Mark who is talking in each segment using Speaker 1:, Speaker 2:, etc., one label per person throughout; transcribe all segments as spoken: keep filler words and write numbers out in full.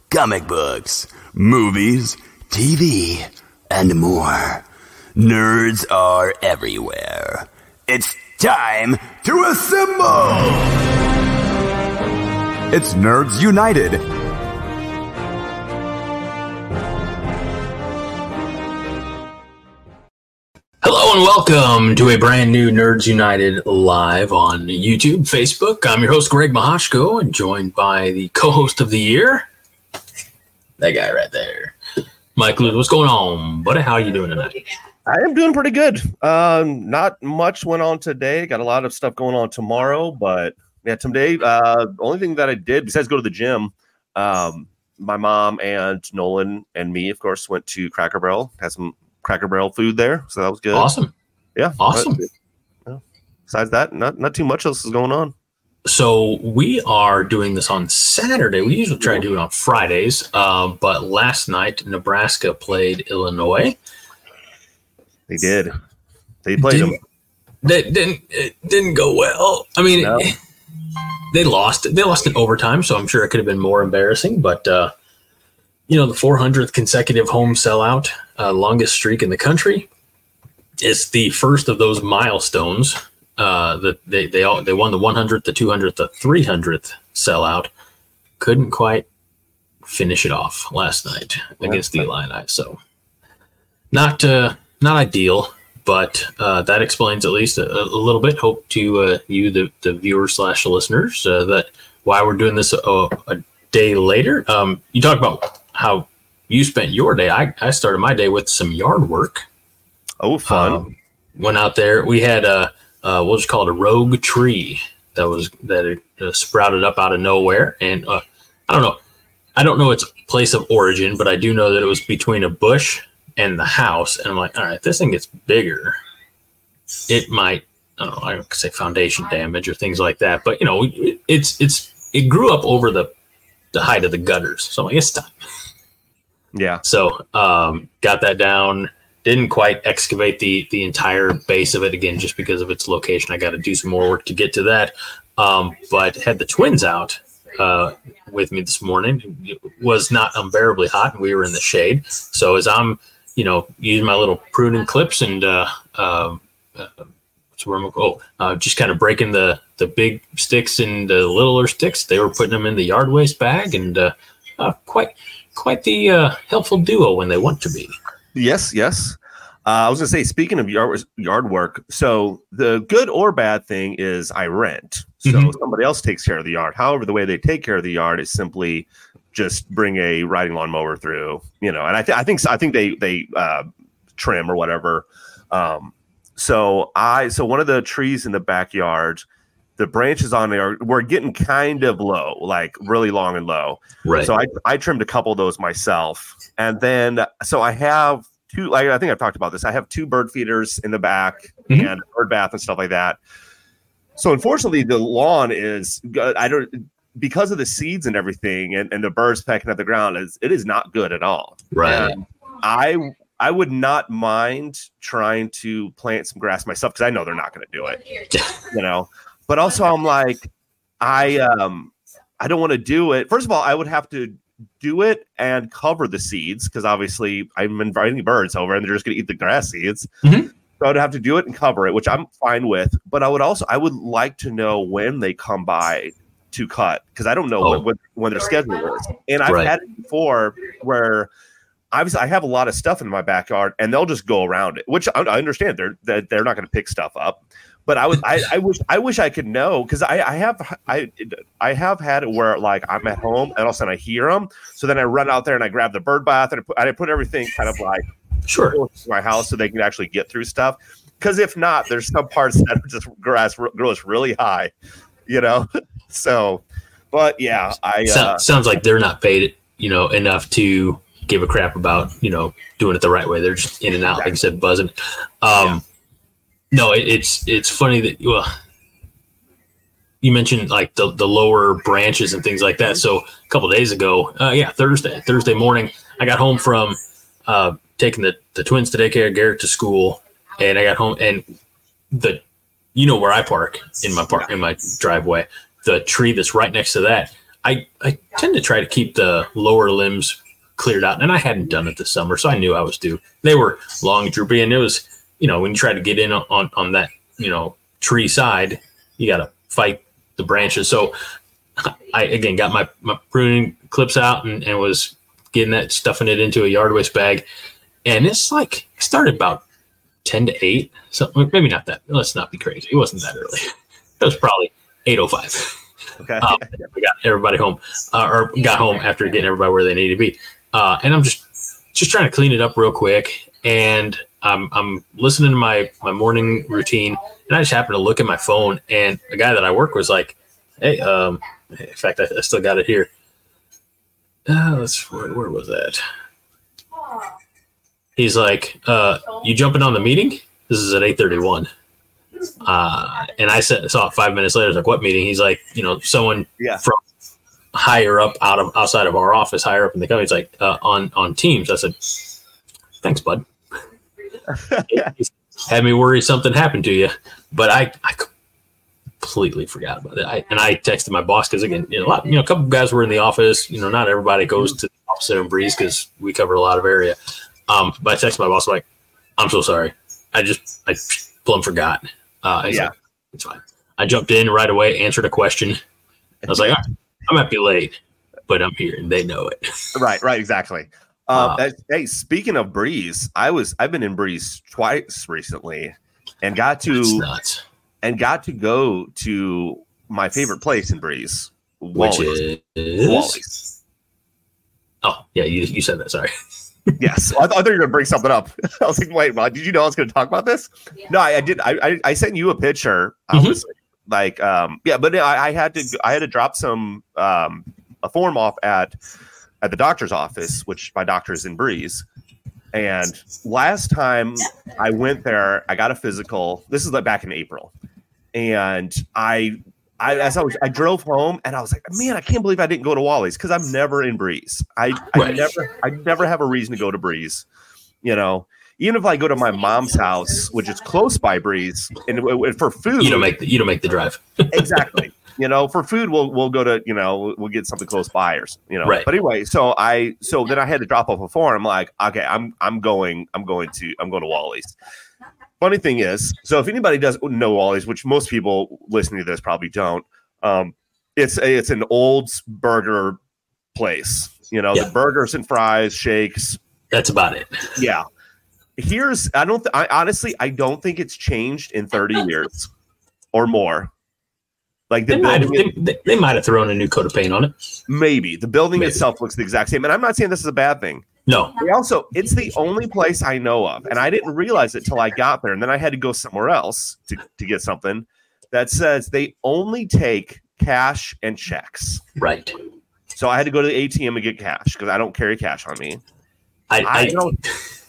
Speaker 1: comic books, movies, T V, and more. Nerds are everywhere. It's time to assemble! It's Nerds United.
Speaker 2: Hello and welcome to a brand new Nerds United live on YouTube, Facebook. I'm your host, Greg Mahoshko, and joined by the co-host of the year, that guy right there, Mike Lewis. What's going on, buddy? How are you doing tonight?
Speaker 3: I am doing pretty good. Um, not much went on today. Got a lot of stuff going on tomorrow, but yeah, today, uh, the only thing that I did besides go to the gym, um, my mom and Nolan and me, of course, went to Cracker Barrel, had some Cracker Barrel food there, so that was good.
Speaker 2: Awesome.
Speaker 3: Yeah.
Speaker 2: Awesome.
Speaker 3: But, yeah. Besides that, not not too much else is going on.
Speaker 2: So we are doing this on Saturday. We usually try to do it on Fridays, uh, but last night Nebraska played Illinois.
Speaker 3: They did. They played
Speaker 2: didn't,
Speaker 3: them.
Speaker 2: That didn't it didn't go well. I mean,
Speaker 3: No.
Speaker 2: it, they lost. They lost in overtime, so I'm sure it could have been more embarrassing. But uh, you know, the four hundredth consecutive home sellout, uh, longest streak in the country. It's the first of those milestones. Uh, that they they all they won the one hundredth, the two hundredth, the three hundredth sellout. Couldn't quite finish it off last night against the Illini. So not uh, not ideal, but uh, that explains at least a, a little bit. Hope to uh, you, the the viewers slash listeners, uh, that why we're doing this a, a day later. Um, you talk about how you spent your day. I, I started my day with some yard work.
Speaker 3: Oh, fun.
Speaker 2: Um, went out there. We had a, uh, we'll just call it a rogue tree that was, that uh, sprouted up out of nowhere. And uh, I don't know. I don't know its place of origin, but I do know that it was between a bush and the house. And I'm like, all right, this thing gets bigger. It might, I don't know, I could say foundation damage or things like that. But, you know, it, it's, it's, it grew up over the, the height of the gutters. So I'm like, it's time.
Speaker 3: Yeah.
Speaker 2: So um, got that down. Didn't quite excavate the the entire base of it again, just because of its location. I got to do some more work to get to that. Um, but had the twins out uh, with me this morning. It was not unbearably hot, and we were in the shade. So as I'm, you know, using my little pruning clips and uh, um, uh, oh, uh, just kind of breaking the the big sticks and the littler sticks. They were putting them in the yard waste bag, and uh, uh, quite quite the uh, helpful duo when they want to be.
Speaker 3: Yes, yes. Uh, I was going to say, speaking of yard, yard work, so the good or bad thing is I rent. So mm-hmm. somebody else takes care of the yard. However, the way they take care of the yard is simply just bring a riding lawnmower through, you know, and I, th- I think I think they they uh, trim or whatever. Um, so I so one of the trees in the backyard, the branches on there were getting kind of low, like really long and low.
Speaker 2: Right.
Speaker 3: So I, I trimmed a couple of those myself. And then, so I have two, like, I think I've talked about this. I have two bird feeders in the back mm-hmm. and a bird bath and stuff like that. So unfortunately the lawn is, I don't, because of the seeds and everything and, and the birds pecking at the ground, is it is not good at all.
Speaker 2: Right.
Speaker 3: And I, I would not mind trying to plant some grass myself, because I know they're not going to do it, you know. But also, I'm like, I um, I don't want to do it. First of all, I would have to do it and cover the seeds, because obviously I'm inviting birds over and they're just going to eat the grass seeds.
Speaker 2: Mm-hmm.
Speaker 3: So I'd have to do it and cover it, which I'm fine with. But I would also, I would like to know when they come by to cut, because I don't know
Speaker 2: oh.
Speaker 3: when, when when their schedule is. And I've
Speaker 2: right.
Speaker 3: had it before where obviously I have a lot of stuff in my backyard and they'll just go around it, which I, I understand. They're they're, they're not going to pick stuff up. But I would, I, I wish, I wish I could know, because I, I have, I, I have had it where like I'm at home and all of a sudden I hear them, so then I run out there and I grab the bird bath and I put, I put everything kind of like
Speaker 2: sure
Speaker 3: to my house so they can actually get through stuff. Because if not, there's some parts that are just grass grows really high, you know. So, but yeah, I
Speaker 2: so,
Speaker 3: uh,
Speaker 2: sounds like they're not paid, you know, enough to give a crap about, you know, doing it the right way. They're just in and out, exactly. like I said, buzzing. Um, yeah. No, it, it's it's funny that well, you mentioned like the, the lower branches and things like that. So a couple of days ago, uh, yeah, Thursday Thursday morning, I got home from uh, taking the, the twins to daycare, Garrett to school, and I got home and the you know where I park in my park in my driveway, the tree that's right next to that, I, I tend to try to keep the lower limbs cleared out, and I hadn't done it this summer, so I knew I was due. They were long, droopy, and it was, you know, when you try to get in on, on that, you know, tree side, you got to fight the branches. So I, again, got my, my pruning clips out and, and was getting that, stuffing it into a yard waste bag. And it's like, it started about ten to eight. So maybe not that. Let's not be crazy. It wasn't that early. It was probably eight oh five.
Speaker 3: Okay.
Speaker 2: Uh, we got everybody home, uh, or got home after getting everybody where they needed to be. Uh, and I'm just, just trying to clean it up real quick. And I'm, I'm listening to my, my morning routine. And I just happened to look at my phone, and a guy that I work with was like, hey, um, in fact, I, I still got it here. Uh, let's, where, where was that? He's like, uh, you jumping on the meeting? This is at eight thirty-one. Uh, and I said, saw it five minutes later. I was like, what meeting? He's like, you know, someone
Speaker 3: Yeah.
Speaker 2: from higher up out of outside of our office, higher up in the company. He's like, uh, on, on Teams. I said, thanks, bud. Had me worry something happened to you, but I, I completely forgot about it. I, and I texted my boss because, again, you know, a lot, you know, a couple of guys were in the office. You know, not everybody goes to the office in Breeze because we cover a lot of area. Um, but I texted my boss like, I'm so sorry. I just I plumb forgot. Uh, he's
Speaker 3: Yeah.
Speaker 2: like, it's fine. I jumped in right away, answered a question. I was like, all right, I might be late, but I'm here, and they know it.
Speaker 3: Right, right, exactly. Um,
Speaker 2: Wow.
Speaker 3: that- hey, speaking of Breeze, I was I've been in Breeze twice recently, and got
Speaker 2: It's
Speaker 3: to
Speaker 2: nuts.
Speaker 3: and got to go to my favorite place in Breeze,
Speaker 2: Which
Speaker 3: Wally's.
Speaker 2: is
Speaker 3: Wally's.
Speaker 2: oh yeah, you you said that. Sorry.
Speaker 3: Yes, I, th- I thought you were going to bring something up. I was like, wait, Rod, did you know I was going to talk about this? No, I, I did. I, I I sent you a picture. I
Speaker 2: Mhm.
Speaker 3: was like, um, yeah, but I, I had to I had to drop some um, a form off at at the doctor's office, which my doctor is in Breeze. And last time I went there, I got a physical. This is like back in April, and I. I, as I was, I drove home and I was like, man, I can't believe I didn't go to Wally's because I'm never in Breeze. I, I
Speaker 2: Right.
Speaker 3: never, I never have a reason to go to Breeze. You know, even if I go to my mom's house, which is close by Breeze, and w- w- for food,
Speaker 2: You don't make the you don't make the drive.
Speaker 3: exactly. You know, for food, we'll we'll go to, you know, we'll get something close by or s- you know.
Speaker 2: Right.
Speaker 3: But anyway, so I so then I had to drop off a form. I'm like, okay, I'm I'm going, I'm going to I'm going to Wally's. Funny thing is, so if anybody doesn't know Wally's, which most people listening to this probably don't, um, it's a, it's an old burger place. You know,
Speaker 2: Yeah.
Speaker 3: the burgers and fries, shakes.
Speaker 2: That's about it.
Speaker 3: Yeah. Here's I don't th- I honestly I don't think it's changed in thirty years or more. Like the
Speaker 2: They might,
Speaker 3: building,
Speaker 2: have, they, they might have thrown a new coat of paint on it.
Speaker 3: maybe the building
Speaker 2: Maybe.
Speaker 3: itself looks the exact same, and I'm not saying this is a bad thing.
Speaker 2: No,
Speaker 3: They also, it's the only place I know of, and I didn't realize it till I got there, and then I had to go somewhere else to, to get something that says they only take cash and checks.
Speaker 2: right.
Speaker 3: So I had to go to the A T M and get cash because I don't carry cash on me.
Speaker 2: I,
Speaker 3: I
Speaker 2: I,
Speaker 3: don't.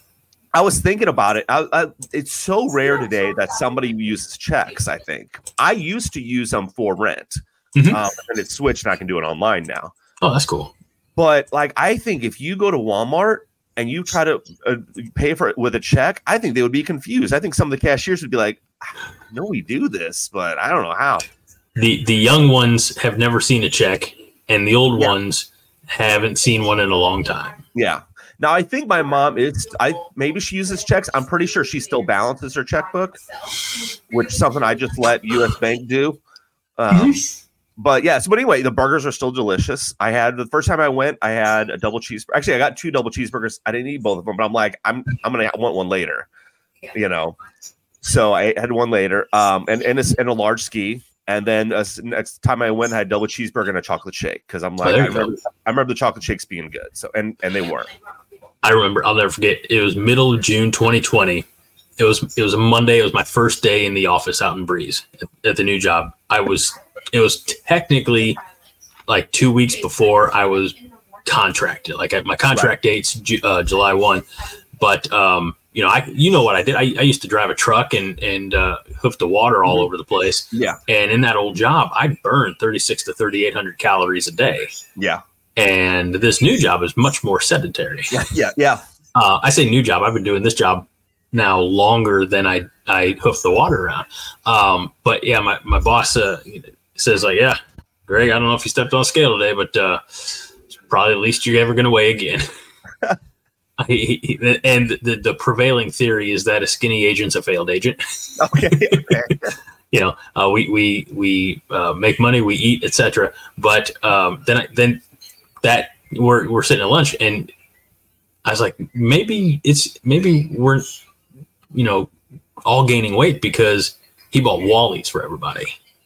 Speaker 3: I was thinking about it. I, I, it's so rare today that somebody uses checks. I think I used to use them for rent,
Speaker 2: Mhm.
Speaker 3: um, and it's switched, and I can do it online now.
Speaker 2: oh, that's cool.
Speaker 3: But like, I think if you go to Walmart and you try to uh, pay for it with a check, I think they would be confused. I think some of the cashiers would be like, "I know we do this, but I don't know how."
Speaker 2: The the young ones have never seen a check, and the old
Speaker 3: Yeah.
Speaker 2: ones haven't seen one in a long time.
Speaker 3: Yeah. Now I think my mom is. I maybe she uses checks. I'm pretty sure she still balances her checkbook, which is something I just let U S Bank do. Um, But yes, but anyway, the burgers are still delicious. I had the first time I went, I had a double cheeseburger. Actually, I got two double cheeseburgers. I didn't eat both of them, but I'm like, I'm I'm gonna want one later, you know. So I had one later, um, and and, it's, and a large ski. And then uh, next time I went, I had double cheeseburger and a chocolate shake because I'm like,
Speaker 2: Oh, there
Speaker 3: I
Speaker 2: you go.
Speaker 3: remember, I remember the chocolate shakes being good. So and and they were.
Speaker 2: I remember. I'll never forget. It was middle of June, twenty twenty. It was it was a Monday. It was my first day in the office out in Breeze at, at the new job. I was. It was technically like two weeks before I was contracted. Like my contract date's Ju- uh, July first, but um, you know, I you know what I did. I, I used to drive a truck and and uh, hoof the water all over the place.
Speaker 3: Yeah,
Speaker 2: And in that old job, I burned thirty-six to thirty-eight hundred calories a day.
Speaker 3: yeah,
Speaker 2: And this new job is much more sedentary.
Speaker 3: yeah, yeah, yeah.
Speaker 2: Uh, I say new job. I've been doing this job now longer than I I hoof the water around. Um, but yeah, my my boss uh, says like, yeah, Greg, I don't know if you stepped on a scale today, but uh, it's probably the least you're ever going to weigh again. he, he, and the, the prevailing theory is that a skinny agent's a failed agent.
Speaker 3: Okay.
Speaker 2: You know, uh, we we we uh, make money, we eat, et cetera. But um, then I, then that we're we're sitting at lunch, and I was like, maybe it's maybe we're you know all gaining weight because he bought Wally's for everybody.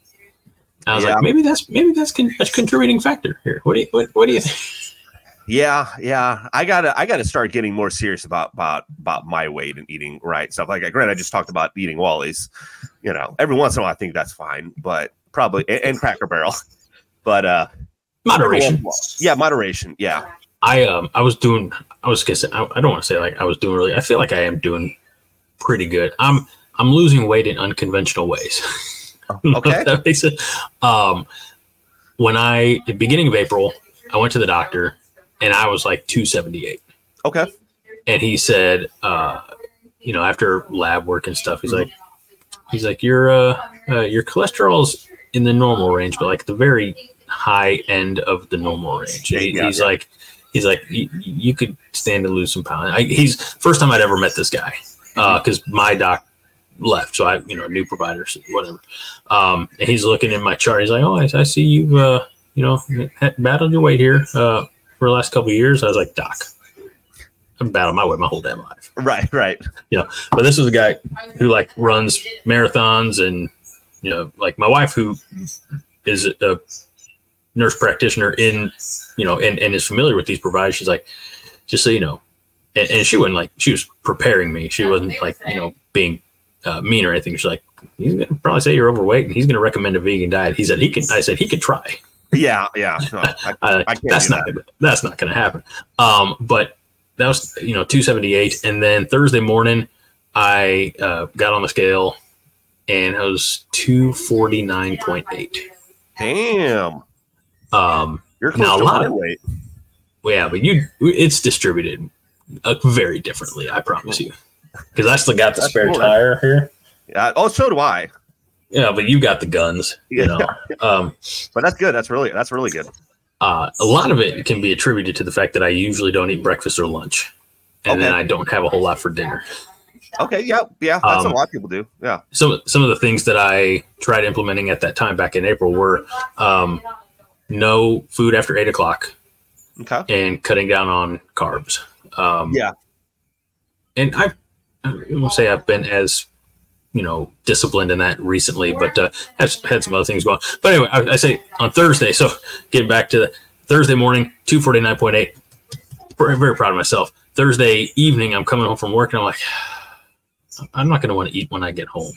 Speaker 2: I was
Speaker 3: yeah.
Speaker 2: like, maybe that's maybe that's con- a contributing factor here. What do you what, what do you think?
Speaker 3: Yeah, yeah. I gotta I gotta start getting more serious about about about my weight and eating right stuff. Like granted, I just talked about eating Wally's. You know, every once in a while I think that's fine, but probably and, and Cracker Barrel. But uh
Speaker 2: moderation.
Speaker 3: Yeah, moderation. Yeah.
Speaker 2: I um I was doing I was gonna say I, I don't want to say like I was doing really I feel like I am doing pretty good. I'm I'm losing weight in unconventional ways.
Speaker 3: Okay.
Speaker 2: That makes it. Um, when I at the beginning of April, I went to the doctor and I was like two seventy-eight.
Speaker 3: Okay.
Speaker 2: And he said, uh, you know, after lab work and stuff, he's like, he's like, your uh, uh, your cholesterol's in the normal range, but like the very high end of the normal range. He,
Speaker 3: Yeah,
Speaker 2: he's
Speaker 3: yeah.
Speaker 2: like, he's like, you, you could stand to lose some pounds. I, he's first time I'd ever met this guy because uh, my doc left, so I, you know, new providers, whatever. Um, and he's looking in my chart. He's like, "Oh, I, I see you've, uh, you know, battled your weight here uh, for the last couple of years." I was like, "Doc, I've battled my weight my whole damn life."
Speaker 3: Right, right.
Speaker 2: You know, but this is a guy who like runs marathons, and you know, like my wife, who is a nurse practitioner in, you know, and, and is familiar with these providers. She's like, just so you know, and, and she wasn't like she was preparing me. She wasn't like, you know, being Uh, mean or anything. She's like, he's gonna probably say you're overweight, and he's gonna recommend a vegan diet. He said he can. I said he could try.
Speaker 3: Yeah, yeah. No, I,
Speaker 2: uh,
Speaker 3: I can't
Speaker 2: that's
Speaker 3: do
Speaker 2: not
Speaker 3: that.
Speaker 2: gonna, that's not gonna happen. Um, but that was, you know, two seventy-eight, and then Thursday morning I uh, got on the scale and I was two forty-nine point eight.
Speaker 3: Damn.
Speaker 2: Um,
Speaker 3: You're
Speaker 2: now
Speaker 3: close
Speaker 2: a
Speaker 3: to
Speaker 2: lot
Speaker 3: my
Speaker 2: of
Speaker 3: weight.
Speaker 2: well, yeah, but you it's distributed uh, very differently. I promise you. Because I still got the
Speaker 3: That's
Speaker 2: spare
Speaker 3: cool.
Speaker 2: tire here.
Speaker 3: Yeah. Oh, so do I.
Speaker 2: Yeah, but you got the guns, you know. Um,
Speaker 3: But that's good. That's really that's really good.
Speaker 2: uh, a lot of it can be attributed to the fact that I usually don't eat breakfast or lunch, and then
Speaker 3: Okay.
Speaker 2: I don't have a whole lot for dinner.
Speaker 3: Okay. Yeah. Yeah. That's
Speaker 2: Um,
Speaker 3: a lot of people do. Yeah.
Speaker 2: Some some of the things that I tried implementing at that time back in April were um, no food after eight o'clock
Speaker 3: Okay.
Speaker 2: and cutting down on carbs. Um,
Speaker 3: Yeah.
Speaker 2: and I, I won't say I've been as, you know, disciplined in that recently, but uh, have had some other things going. But anyway, I, I say on Thursday. So getting back to the Thursday morning, two forty nine point eight. Very, very proud of myself. Thursday evening, I'm coming home from work and I'm like, I'm not going to want to eat when I get home.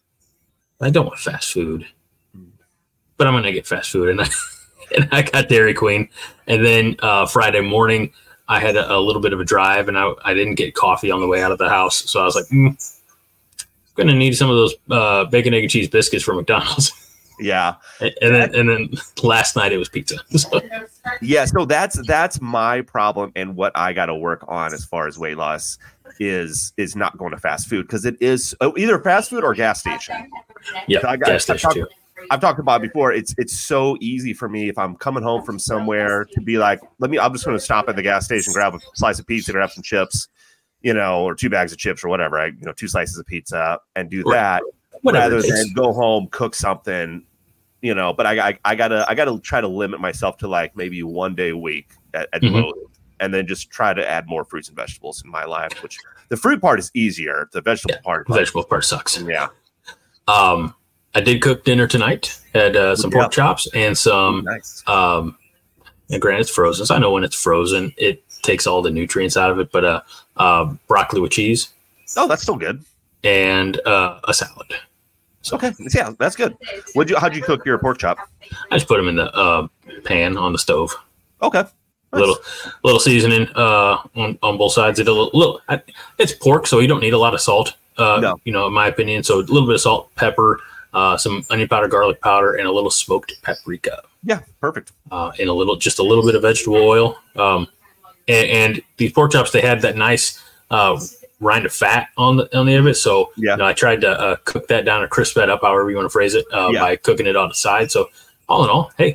Speaker 2: I don't want fast food, but I'm going to get fast food, and I and I got Dairy Queen. And then uh, Friday morning, I had a, a little bit of a drive, and I I didn't get coffee on the way out of the house, so I was like, mm, going to need some of those uh, bacon, egg, and cheese biscuits from McDonald's.
Speaker 3: Yeah.
Speaker 2: and, and then and then last night it was pizza. So,
Speaker 3: Yeah. So that's that's my problem, and what I got to work on as far as weight loss is is not going to fast food, because it is oh, either fast food or gas station.
Speaker 2: yeah,
Speaker 3: So I got-
Speaker 2: gas
Speaker 3: I've
Speaker 2: station
Speaker 3: talked-
Speaker 2: too.
Speaker 3: I've talked about it before. It's it's so easy for me if I'm coming home from somewhere to be like, let me. I'm just going to stop at the gas station, grab a slice of pizza, grab some chips, you know, or two bags of chips or whatever. I, you know, two slices of pizza, and do
Speaker 2: Right.
Speaker 3: that
Speaker 2: Whatever
Speaker 3: rather
Speaker 2: it takes.
Speaker 3: than go home, cook something, you know. But I, I, I gotta I gotta try to limit myself to like maybe one day a week at, at
Speaker 2: Mhm.
Speaker 3: most, and then just try to add more fruits and vegetables in my life. Which the fruit part is easier. The vegetable
Speaker 2: Yeah,
Speaker 3: part,
Speaker 2: The vegetable part sucks.
Speaker 3: yeah.
Speaker 2: Um, I did cook dinner tonight. Had uh, some pork
Speaker 3: Yeah.
Speaker 2: chops and some.
Speaker 3: Nice.
Speaker 2: Um, and granted, it's frozen. So I know when it's frozen, it takes all the nutrients out of it. But uh, uh, broccoli with cheese
Speaker 3: Oh, that's still good.
Speaker 2: and uh, a salad.
Speaker 3: Okay, yeah, that's good. Would you? How'd you cook your pork chop?
Speaker 2: I just put them in the uh, pan on the stove.
Speaker 3: Okay,
Speaker 2: A little, little seasoning uh, on on both sides. It a little, little I, it's pork, so you don't need a lot of salt. Uh,
Speaker 3: No.
Speaker 2: You know, in my opinion. So a little bit of salt, pepper, uh, some onion powder, garlic powder, and a little smoked paprika.
Speaker 3: Yeah, perfect.
Speaker 2: Uh, and a little, just a little bit of vegetable oil. Um, and, and these pork chops, they had that nice uh, rind of fat on the on the end of it. So
Speaker 3: Yeah.
Speaker 2: you know, I tried to uh, cook that down or crisp that up, however you want to phrase it, uh,
Speaker 3: Yeah.
Speaker 2: by cooking it on the side. So all in all, hey,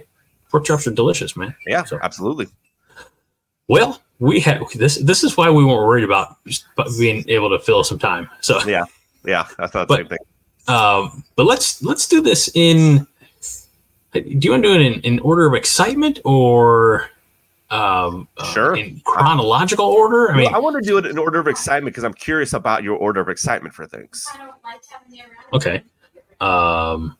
Speaker 2: pork chops are delicious, man.
Speaker 3: Yeah,
Speaker 2: so,
Speaker 3: absolutely.
Speaker 2: Well, we had this. This is why we weren't worried about just being able to fill some time. So
Speaker 3: yeah, yeah, I thought the
Speaker 2: but,
Speaker 3: same thing.
Speaker 2: Um, but let's let's do this in. Do you want to do it in, in order of excitement or um,
Speaker 3: sure
Speaker 2: uh, in chronological order? I mean,
Speaker 3: well, I want to do it in order of excitement because I'm curious about your order of excitement for things.
Speaker 2: Okay. Um.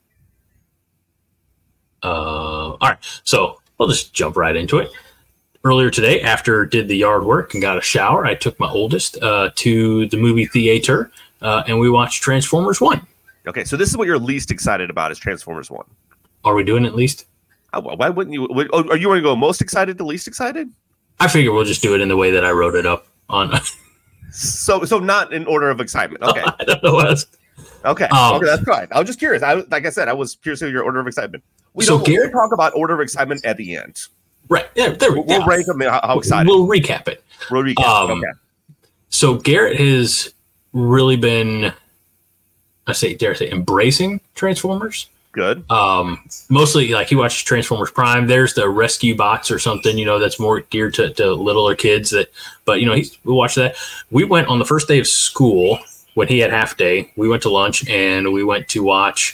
Speaker 2: Uh. All right. So I'll just jump right into it. Earlier today, after did the yard work and got a shower, I took my oldest uh, to the movie theater, uh, and we watched Transformers One.
Speaker 3: Okay, so this is what you're least excited about is Transformers One.
Speaker 2: Are we doing it least?
Speaker 3: Oh, well, why wouldn't you? Would, oh, are you want to go most excited to least excited?
Speaker 2: I figure we'll just do it in the way that I wrote it up on.
Speaker 3: so, so not in order of excitement. Okay,
Speaker 2: I don't know what else.
Speaker 3: Okay, um, okay, that's fine. I was just curious. I like I said, I was curious of your order of excitement. We
Speaker 2: so
Speaker 3: don't
Speaker 2: Garrett,
Speaker 3: we'll talk about order of excitement at the end.
Speaker 2: Right. Yeah, there we
Speaker 3: we'll, we'll
Speaker 2: yeah.
Speaker 3: rank them. How, how excited?
Speaker 2: We'll recap it.
Speaker 3: We'll recap.
Speaker 2: Um,
Speaker 3: okay.
Speaker 2: So Garrett has really been, I say, dare I say, embracing Transformers.
Speaker 3: Good.
Speaker 2: Um, mostly like he watches Transformers Prime. There's the Rescue Bots or something, you know, that's more geared to, to littler kids. That, but you know, he's we watched that. We went on the first day of school when he had half day. We went to lunch and we went to watch.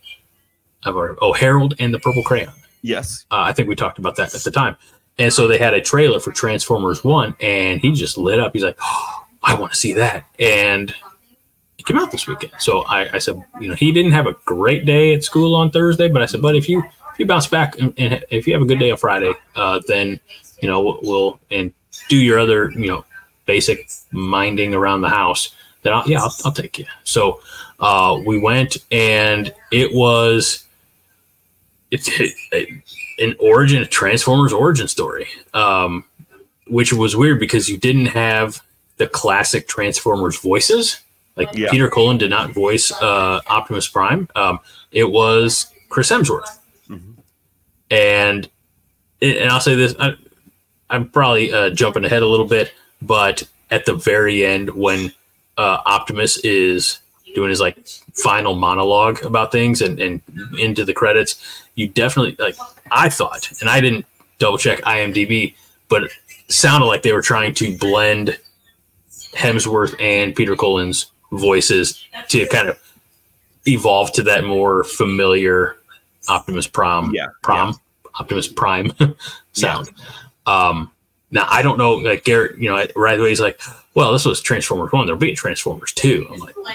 Speaker 2: Oh, Harold and the Purple Crayon.
Speaker 3: Yes.
Speaker 2: Uh, I think we talked about that at the time. And so they had a trailer for Transformers One, and he just lit up. He's like, oh, I want to see that. And it came out this weekend. So I, I said, you know, he didn't have a great day at school on Thursday, but I said, but if you if you bounce back and, and if you have a good day on Friday, uh, then, you know, we'll, we'll and do your other, you know, basic minding around the house, then I'll, yeah, I'll, I'll take you. So uh, we went, and it was. It's an origin, a Transformers origin story, um, which was weird because you didn't have the classic Transformers voices. Like yeah. Peter Cullen did not voice uh, Optimus Prime. Um, it was Chris Hemsworth. Mm-hmm. And and I'll say this, I, I'm probably uh, jumping ahead a little bit, but at the very end when uh, Optimus is doing his like final monologue about things and, and into the credits, you definitely like I thought, and I didn't double check IMDb, but it sounded like they were trying to blend Hemsworth and Peter Cullen's voices to kind of evolve to that more familiar Optimus Prime,
Speaker 3: yeah,
Speaker 2: Prime,
Speaker 3: yeah.
Speaker 2: Optimus Prime sound. Yeah. Um, now I don't know, like Garrett, you know, right away he's like, well, this was Transformers One, there'll be a Transformers Two. I'm like,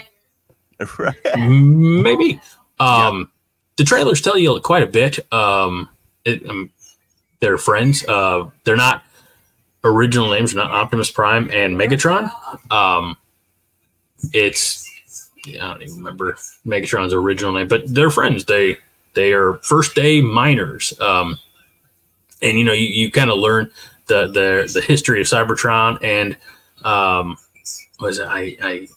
Speaker 2: maybe. Um, yeah. The trailers tell you quite a bit. Um, it, um, they're friends. Uh, they're not original names, not Optimus Prime and Megatron. Um, it's yeah, I don't even remember Megatron's original name, but they're friends. They they are first day miners. Um, and you know, you, you kind of learn the the the history of Cybertron and um, what is it? I I.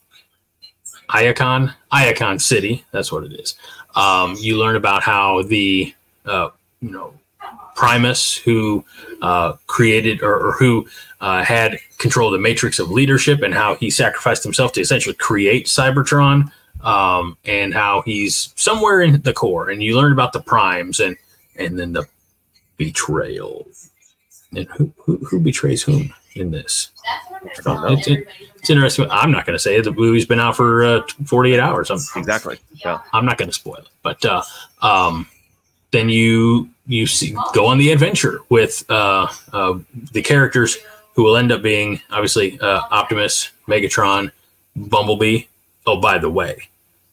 Speaker 2: Iacon, Iacon City. That's what it is. Um, you learn about how the, uh, you know, Primus, who uh, created or, or who uh, had control of the matrix of leadership, and how he sacrificed himself to essentially create Cybertron, um, and how he's somewhere in the core. And you learn about the Primes and and then the betrayal. And who who, who betrays whom in this? I don't know. It's, it, it's interesting. I'm not going to say it. The movie's been out for uh, forty-eight hours. I'm,
Speaker 3: exactly. Yeah.
Speaker 2: I'm not going to spoil it. But uh, um, then you you see, go on the adventure with uh, uh, the characters who will end up being, obviously, uh, Optimus, Megatron, Bumblebee. Oh, by the way,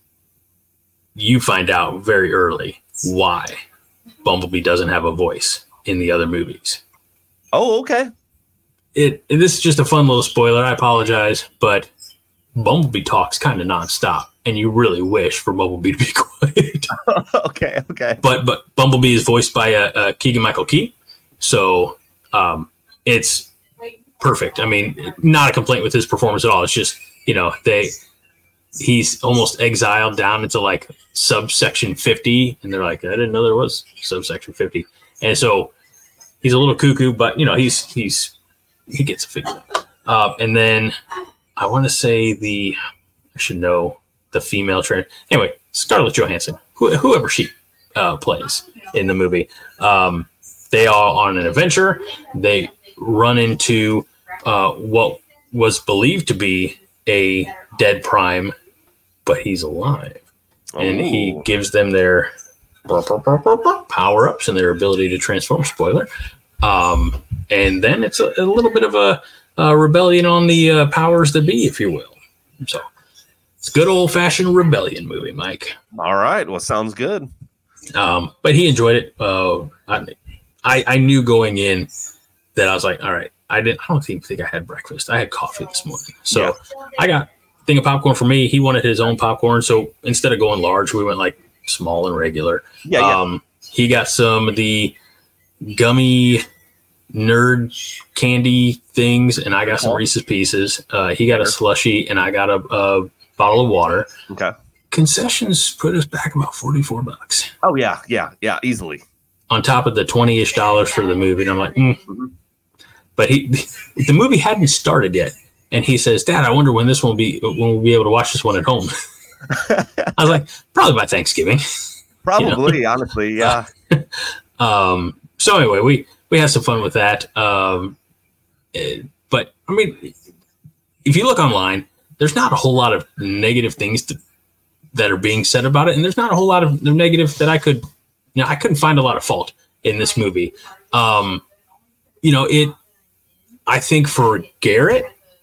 Speaker 2: you find out very early why Bumblebee doesn't have a voice in the other movies.
Speaker 3: Oh, okay.
Speaker 2: It, it this is just a fun little spoiler. I apologize, but Bumblebee talks kind of nonstop, and you really wish for Bumblebee to be quiet.
Speaker 3: okay, okay.
Speaker 2: But but Bumblebee is voiced by uh, uh, Keegan Michael Key, so um, it's perfect. I mean, not a complaint with his performance at all. It's just, you know, they he's almost exiled down into like subsection fifty, and they're like, I didn't know there was subsection fifty, and so he's a little cuckoo, but you know, he's he's he gets a figure. Uh, and then I want to say the I should know the female trainer. Anyway, Scarlett Johansson, wh- whoever she uh, plays in the movie, um, they are on an adventure. They run into uh, what was believed to be a dead Prime, but he's alive. Oh. And he gives them their power-ups and their ability to transform. Spoiler. Um, and then it's a, a little bit of a, a rebellion on the uh, powers that be, if you will. So it's a good old-fashioned rebellion movie, Mike.
Speaker 3: All right. Well, sounds good.
Speaker 2: Um, but he enjoyed it. Uh, I, I I knew going in that I was like, all right, I didn't. I don't even think I had breakfast. I had coffee this morning, so yeah. I got a thing of popcorn for me. He wanted his own popcorn, so instead of going large, we went like small and regular.
Speaker 3: Yeah, yeah.
Speaker 2: Um, he got some of the gummy nerd candy things, and I got some Reese's Pieces. Uh, he got a slushie, and I got a, a bottle of water.
Speaker 3: Okay.
Speaker 2: Concessions put us back about forty-four bucks.
Speaker 3: Oh yeah, yeah, yeah, easily.
Speaker 2: On top of the twenty-ish dollars for the movie, and I'm like, mm. mm-hmm. But he, the movie hadn't started yet, and he says, "Dad, I wonder when this will be when we'll be able to watch this one at home." I was like, "Probably by Thanksgiving."
Speaker 3: Probably, you know? Honestly, yeah.
Speaker 2: um. So anyway, we we had some fun with that. Um. But I mean, if you look online, there's not a whole lot of negative things to. that are being said about it, and there's not a whole lot of negative that I could, you know, I couldn't find a lot of fault in this movie. Um, you know, it, I think for Garrett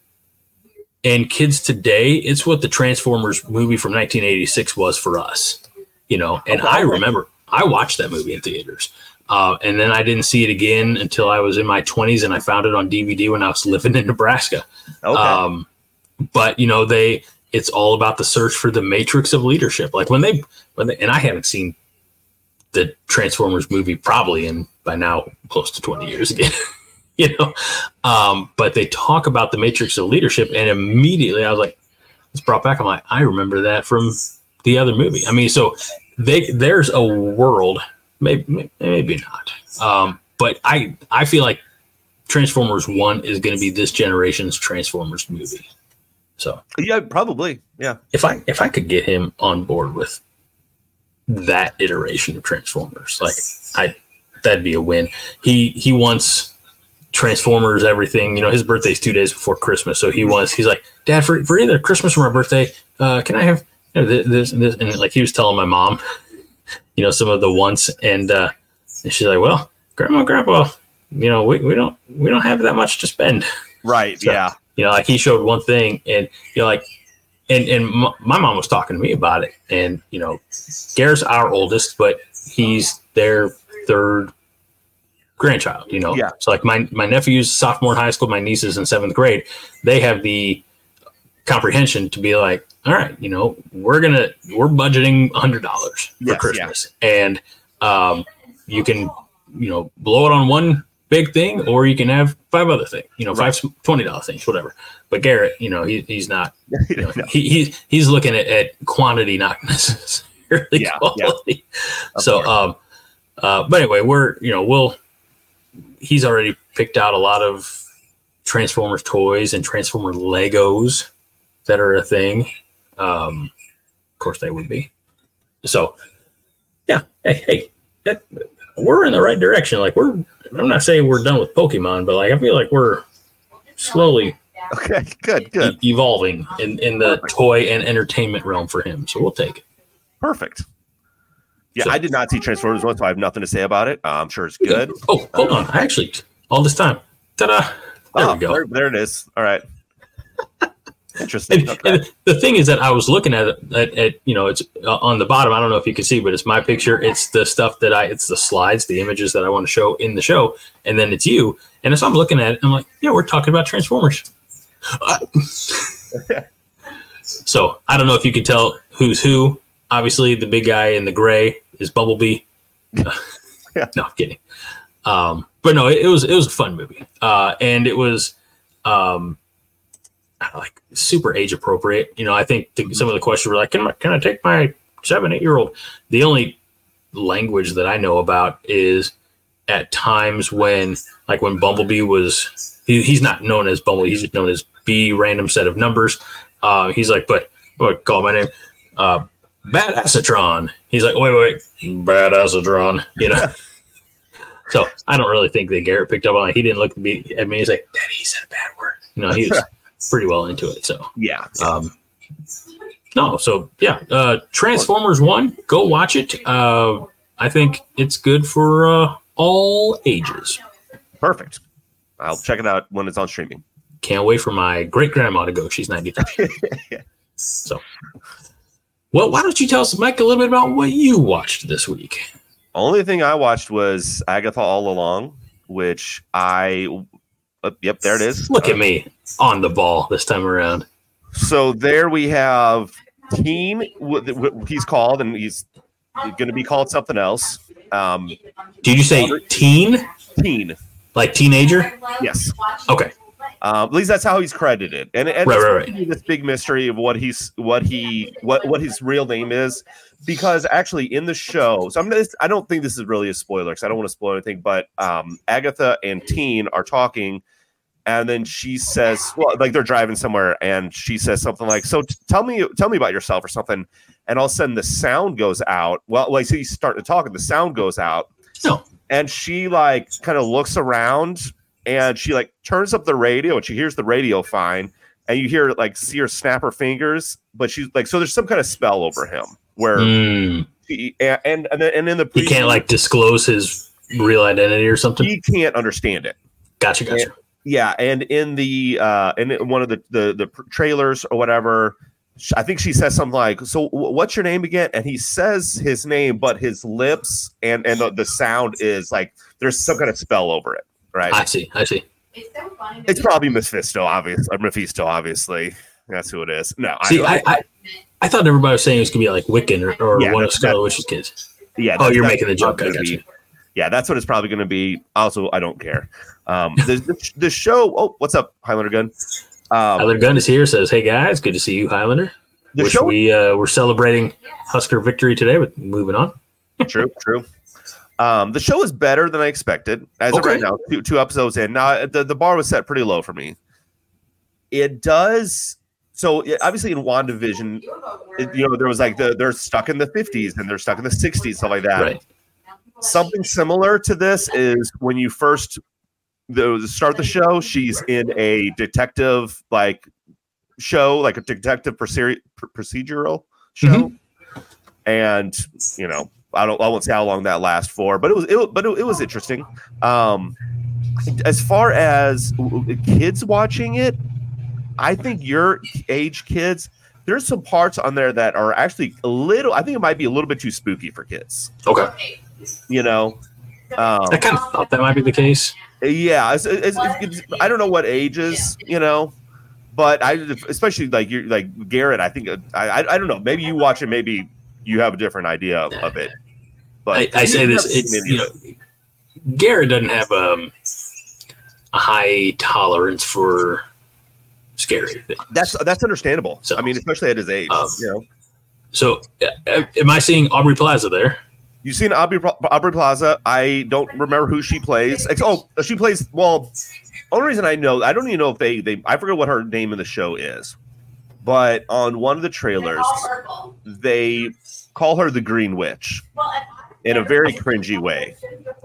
Speaker 2: and kids today, it's what the Transformers movie from nineteen eighty-six was for us, you know, and okay. I remember I watched that movie in theaters. Uh, and then I didn't see it again until I was in my twenties, and I found it on D V D when I was living in Nebraska.
Speaker 3: Okay.
Speaker 2: Um, but you know, they, it's all about the search for the matrix of leadership. Like when they, when they, and I haven't seen the Transformers movie probably in by now close to twenty years again, you know. Um, but they talk about the matrix of leadership, and immediately I was like, it's brought back. I'm like, I remember that from the other movie. I mean, so they, there's a world, maybe, maybe not. Um, but I, I feel like Transformers One is going to be this generation's Transformers movie. So
Speaker 3: yeah, probably. Yeah.
Speaker 2: If I if I could get him on board with that iteration of Transformers, like I that'd be a win. He he wants Transformers everything. You know, his birthday's two days before Christmas, so he wants. He's like, Dad, for for either Christmas or my birthday, uh, can I have you know, this and this? And like he was telling my mom, you know, some of the wants, and uh, and she's like, well, Grandma, Grandpa, you know, we, we don't we don't have that much to spend.
Speaker 3: Right. So, yeah.
Speaker 2: You know, like he showed one thing, and you know, like, and and m- my mom was talking to me about it, and you know, Garrett's our oldest, but he's their third grandchild. You know,
Speaker 3: yeah.
Speaker 2: So like my my nephew's sophomore in high school, my niece is in seventh grade. They have the comprehension to be like, all right, you know, we're gonna we're budgeting a hundred dollars for
Speaker 3: yes,
Speaker 2: Christmas, yeah. and um, you can you know blow it on one big thing, or you can have five other things, you know, right. five twenty dollar things, whatever. But Garrett, you know, he he's not, you know, no. he, he he's looking at, at quantity, not necessarily
Speaker 3: yeah,
Speaker 2: quality.
Speaker 3: Yeah.
Speaker 2: So, um, uh, but anyway, we're you know, we'll he's already picked out a lot of Transformers toys and Transformer Legos that are a thing. Um, of course, they would be. So, yeah, hey, hey, that, we're in the right direction. Like we're. I'm not saying we're done with Pokemon, but like I feel like we're slowly
Speaker 3: okay, good, good
Speaker 2: e- evolving in, in the Perfect. Toy and entertainment realm for him. So we'll take it.
Speaker 3: Perfect. Yeah, so, I did not see Transformers One, so I have nothing to say about it. Uh, I'm sure it's good.
Speaker 2: Oh, hold um, on. I actually, all this time, ta-da! There
Speaker 3: oh,
Speaker 2: we go.
Speaker 3: There, there it is. All right. Interesting.
Speaker 2: And,
Speaker 3: okay.
Speaker 2: and the thing is that I was looking at it at, at you know, it's uh, on the bottom. I don't know if you can see, but it's my picture. It's the stuff that I, it's the slides, the images that I want to show in the show. And then it's you. And so I'm looking at it, I'm like, yeah, we're talking about Transformers. Uh, so I don't know if you can tell who's who. Obviously, the big guy in the gray is Bumblebee. Uh,
Speaker 3: yeah.
Speaker 2: No, I'm kidding. Um, but no, it, it was, it was a fun movie. Uh, and it was, um, like super age appropriate. You know, I think the, some of the questions were like, can I, can I take my seven, eight year old? The only language that I know about is at times when, like when Bumblebee was, he, he's not known as Bumblebee. He's known as B random set of numbers. Uh, he's like, but what call my name? Uh, Badassatron. He's like, wait, wait, wait. Badassatron, you know? So I don't really think that Garrett picked up on it. He didn't look at me. I mean, he's like, Daddy, he said a bad word. You know, he was pretty well into it. So
Speaker 3: yeah.
Speaker 2: Um, no, so yeah, uh, Transformers One, go watch it. Uh, I think it's good for uh, all ages.
Speaker 3: Perfect. I'll check it out when it's on streaming.
Speaker 2: Can't wait for my great grandma to go. She's ninety-three. So, well, why don't you tell us, Mike, a little bit about what you watched this week?
Speaker 3: Only thing I watched was Agatha All Along, which I, uh, yep, there it is.
Speaker 2: Look at me on the ball this time around.
Speaker 3: So there we have Teen, what he's called, and he's going to be called something else. Um,
Speaker 2: Did you say teen?
Speaker 3: Teen.
Speaker 2: Like teenager?
Speaker 3: Yes.
Speaker 2: Okay.
Speaker 3: Um, at least that's how he's credited, and, and
Speaker 2: right,
Speaker 3: it's
Speaker 2: right, right.
Speaker 3: this big mystery of what he's, what he, what what his real name is, because actually in the show, so I'm gonna, I don't think this is really a spoiler because I don't want to spoil anything, but um, Agatha and Teen are talking, and then she says, well, like they're driving somewhere, and she says something like, "So t- tell me, tell me about yourself," or something, and all of a sudden the sound goes out. Well, like so he's starting to talk, and the sound goes out.
Speaker 2: No.
Speaker 3: And she like kind of looks around. And she like turns up the radio and she hears the radio fine. And you hear like see her snap her fingers. But she's like, so there's some kind of spell over him where
Speaker 2: mm.
Speaker 3: he, and, and, and, then, and in the
Speaker 2: he can't like disclose his real identity or something.
Speaker 3: He can't understand it.
Speaker 2: Gotcha. Gotcha.
Speaker 3: And, yeah. And in the uh, in one of the, the, the trailers or whatever, I think she says something like, so what's your name again? And he says his name, but his lips and, and the, the sound is like there's some kind of spell over it. Right.
Speaker 2: I see. I see.
Speaker 4: It's so funny.
Speaker 3: It's probably Mephisto, obviously. Or Mephisto, obviously. That's who it is. No,
Speaker 2: see,
Speaker 3: I,
Speaker 2: I, I, I thought everybody was saying it was gonna be like Wiccan or, or
Speaker 3: yeah,
Speaker 2: one of
Speaker 3: that,
Speaker 2: Scarlet Witch's kids.
Speaker 3: Yeah.
Speaker 2: Oh, you're making the joke. I got
Speaker 3: be,
Speaker 2: you.
Speaker 3: Yeah, that's what it's probably going to be. Also, I don't care. Um, the, the, the show. Oh, what's up, Highlander Gun? Um,
Speaker 2: Highlander Gun is here. Says, "Hey guys, good to see you, Highlander."
Speaker 3: The
Speaker 2: Wish
Speaker 3: show.
Speaker 2: we uh, were celebrating Husker victory today, but moving on.
Speaker 3: True. True. Um, the show is better than I expected. As
Speaker 2: Okay.
Speaker 3: of right now, two, two episodes in. Now, the, the bar was set pretty low for me. It does. So it, obviously in WandaVision, it, you know, there was like the they're stuck in the fifties and they're stuck in the sixties, stuff like that.
Speaker 2: Right.
Speaker 3: Something similar to this is when you first the start the show, she's in a detective like show, like a detective procedure, procedural show,
Speaker 2: Mm-hmm.
Speaker 3: and you know. I don't. I won't say how long that lasts for, but it was. It, but it, it was interesting. Um, as far as kids watching it, I think your age kids. There's some parts on there that are actually a little. I think it might be a little bit too spooky for kids.
Speaker 2: Okay.
Speaker 3: You know, um,
Speaker 2: I kind of thought that might be the case.
Speaker 3: yeah. It's, it's, it's, I don't know what ages. You know, but I especially like you're like Garrett. I think I. I, I don't know. Maybe you watch it. Maybe you have a different idea of, of it. But
Speaker 2: I, I say this, it's, you know, Garrett doesn't have um, a high tolerance for scary things.
Speaker 3: That's that's understandable.
Speaker 2: So,
Speaker 3: I mean, especially at his age.
Speaker 2: Um,
Speaker 3: you know,
Speaker 2: so uh, am I seeing Aubrey Plaza there?
Speaker 3: you've seen Aubrey, Aubrey Plaza. I don't remember who she plays. Ex- Oh, she plays. Well, only reason I know, I don't even know if they they. I forget what her name in the show is, but on one of the trailers, they call her the Green Witch. In a very cringy way.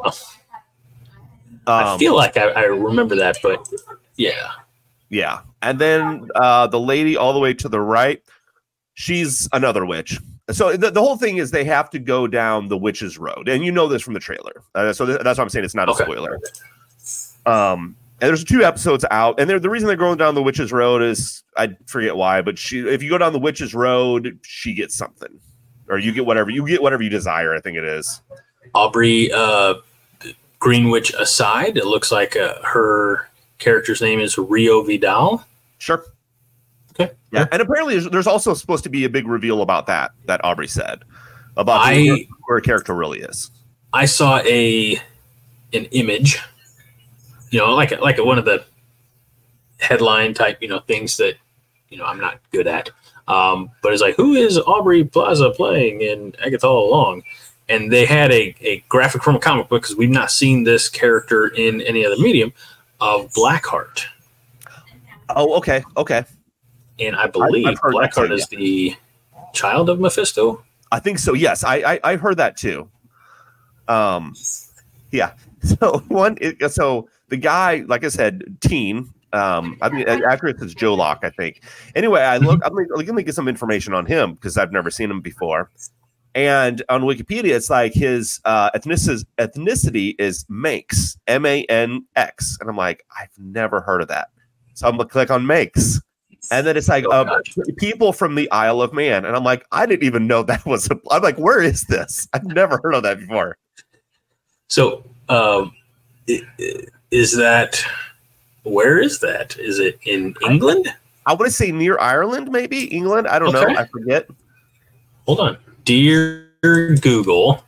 Speaker 2: I
Speaker 3: Um,
Speaker 2: feel like I, I remember that, but yeah.
Speaker 3: yeah. And then uh, the lady all the way to the right, she's another witch. So the, the whole thing is they have to go down the witch's road. And you know this from the trailer. Uh, so th- that's why I'm saying it's not a
Speaker 2: Okay.
Speaker 3: spoiler. Um, and there's two episodes out. And they're, the reason they're going down the witch's road is, I forget why, but she if you go down the witch's road, she gets something. Or you get whatever you get whatever you desire. I think it is.
Speaker 2: Aubrey uh, Greenwich aside, it looks like uh, her character's name is Rio Vidal.
Speaker 3: Sure.
Speaker 2: Okay.
Speaker 3: Yeah, and apparently there's, there's also supposed to be a big reveal about that that Aubrey said about
Speaker 2: I,
Speaker 3: who, her, who her character really is.
Speaker 2: I saw a an image, you know, like like one of the headline type, you know, things that you know I'm not good at. Um, but it's like, who is Aubrey Plaza playing in Agatha All Along? And they had a, a graphic from a comic book, because we've not seen this character in any other medium, of Blackheart.
Speaker 3: Oh, okay, okay.
Speaker 2: And I believe
Speaker 3: I've heard that
Speaker 2: Blackheart
Speaker 3: too,
Speaker 2: is the child of Mephisto.
Speaker 3: I think so. Yes, I I, I heard that too. Um, yeah. So one, it, so the guy, like I said, teen. Um, I mean, actress is Joe Locke, I think. Anyway, I look. I'm like, let me get some information on him because I've never seen him before. And on Wikipedia, it's like his uh, ethnicity, ethnicity is Manx, M A N X, and I'm like, I've never heard of that. So I'm gonna click on Manx, and then it's like
Speaker 2: Oh,
Speaker 3: uh,
Speaker 2: gosh.
Speaker 3: people from the Isle of Man, and I'm like, I didn't even know that was. A, I'm like, where is this? I've never heard of that before.
Speaker 2: So, um, i- i- is that where is that? Is it in England?
Speaker 3: I want to say near Ireland, maybe England. I don't
Speaker 2: Okay.
Speaker 3: know. I forget.
Speaker 2: Hold on, dear Google.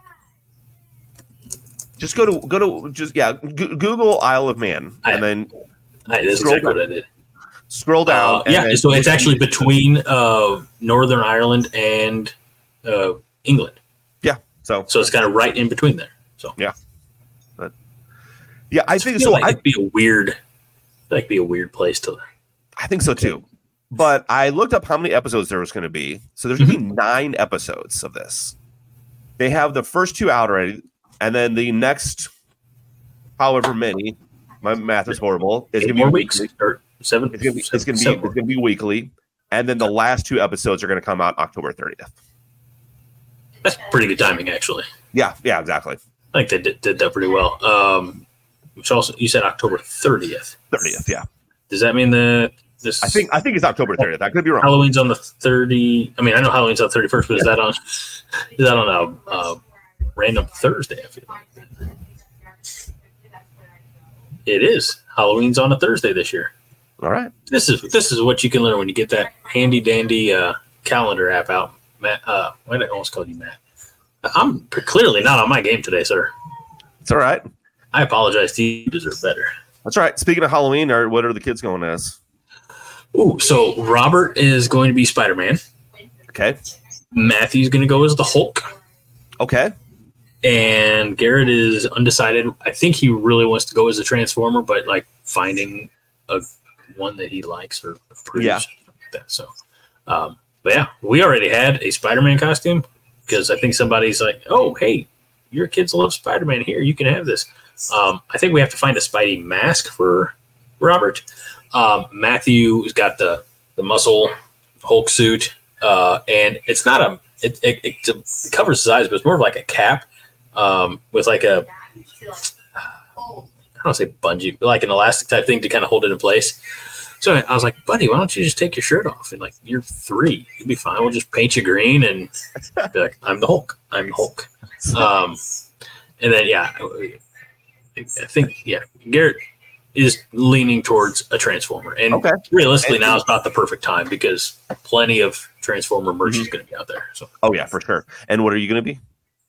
Speaker 3: Just go to go to just yeah, G- Google Isle of Man,
Speaker 2: I-
Speaker 3: and then
Speaker 2: I, that's
Speaker 3: Scroll
Speaker 2: exactly
Speaker 3: down.
Speaker 2: what I did.
Speaker 3: scroll down.
Speaker 2: Uh,
Speaker 3: and
Speaker 2: yeah,
Speaker 3: then
Speaker 2: so it's
Speaker 3: look-
Speaker 2: actually between uh, Northern Ireland and uh, England.
Speaker 3: yeah. So
Speaker 2: So it's kind of right in between there. So
Speaker 3: yeah, I think
Speaker 2: I feel
Speaker 3: so.
Speaker 2: like
Speaker 3: I
Speaker 2: it'd be a weird, I feel like it'd be a weird place to.
Speaker 3: I think so too. But I looked up how many episodes there was going to be. So there's going to be nine episodes of this. They have the first two out already, and then the next, however many, my math is horrible. It's
Speaker 2: Eight
Speaker 3: going to be
Speaker 2: more weeks
Speaker 3: weekly.
Speaker 2: or seven.
Speaker 3: It's going to be it's going to be
Speaker 2: seven
Speaker 3: it's going to be weekly, and then the last two episodes are going to come out October thirtieth.
Speaker 2: That's pretty good timing, actually.
Speaker 3: Yeah, yeah, exactly.
Speaker 2: I think they did, did that pretty well. Um, which also, you said October thirtieth.
Speaker 3: thirtieth, yeah.
Speaker 2: Does that mean that this?
Speaker 3: I think I think it's October thirtieth. I could be wrong.
Speaker 2: Halloween's on the thirty. I mean, I know Halloween's on the thirty-first, but is that on? Is that on a uh, random Thursday? I feel like it is. Halloween's on a Thursday this year.
Speaker 3: All right.
Speaker 2: This is this is what you can learn when you get that handy dandy uh, calendar app out. Matt, uh, why did I almost call you Matt? I'm clearly not on my game today, sir.
Speaker 3: It's all right.
Speaker 2: I apologize to you. You deserve better.
Speaker 3: That's all right. Speaking of Halloween, or what are the kids going as?
Speaker 2: Ooh, so Robert is going to be Spider-Man.
Speaker 3: Okay.
Speaker 2: Matthew's going to go as the Hulk.
Speaker 3: Okay.
Speaker 2: And Garrett is undecided. I think he really wants to go as a Transformer, but like finding a one that he likes or approves.
Speaker 3: Yeah.
Speaker 2: Like that. So, um, but yeah, we already had a Spider-Man costume because I think somebody's like, "Oh, hey, your kids love Spider-Man. Here, you can have this." Um, I think we have to find a Spidey mask for Robert. Um, Matthew's got the the muscle Hulk suit, uh, and it's not a it, it, it, it covers his eyes, but it's more of like a cap um, with like a I don't say bungee, but like an elastic type thing to kind of hold it in place. So I was like, buddy, why don't you just take your shirt off? And like, you're three, you'll be fine. We'll just paint you green and be like, I'm the Hulk. I'm the Hulk. Um, and then yeah, I think yeah, Garrett is leaning towards a Transformer, and
Speaker 3: Okay.
Speaker 2: realistically,
Speaker 3: And-
Speaker 2: now is about the perfect time because plenty of Transformer merch
Speaker 3: Mhm.
Speaker 2: is going to be out there. So
Speaker 3: Oh yeah, for sure. And what are you going to be?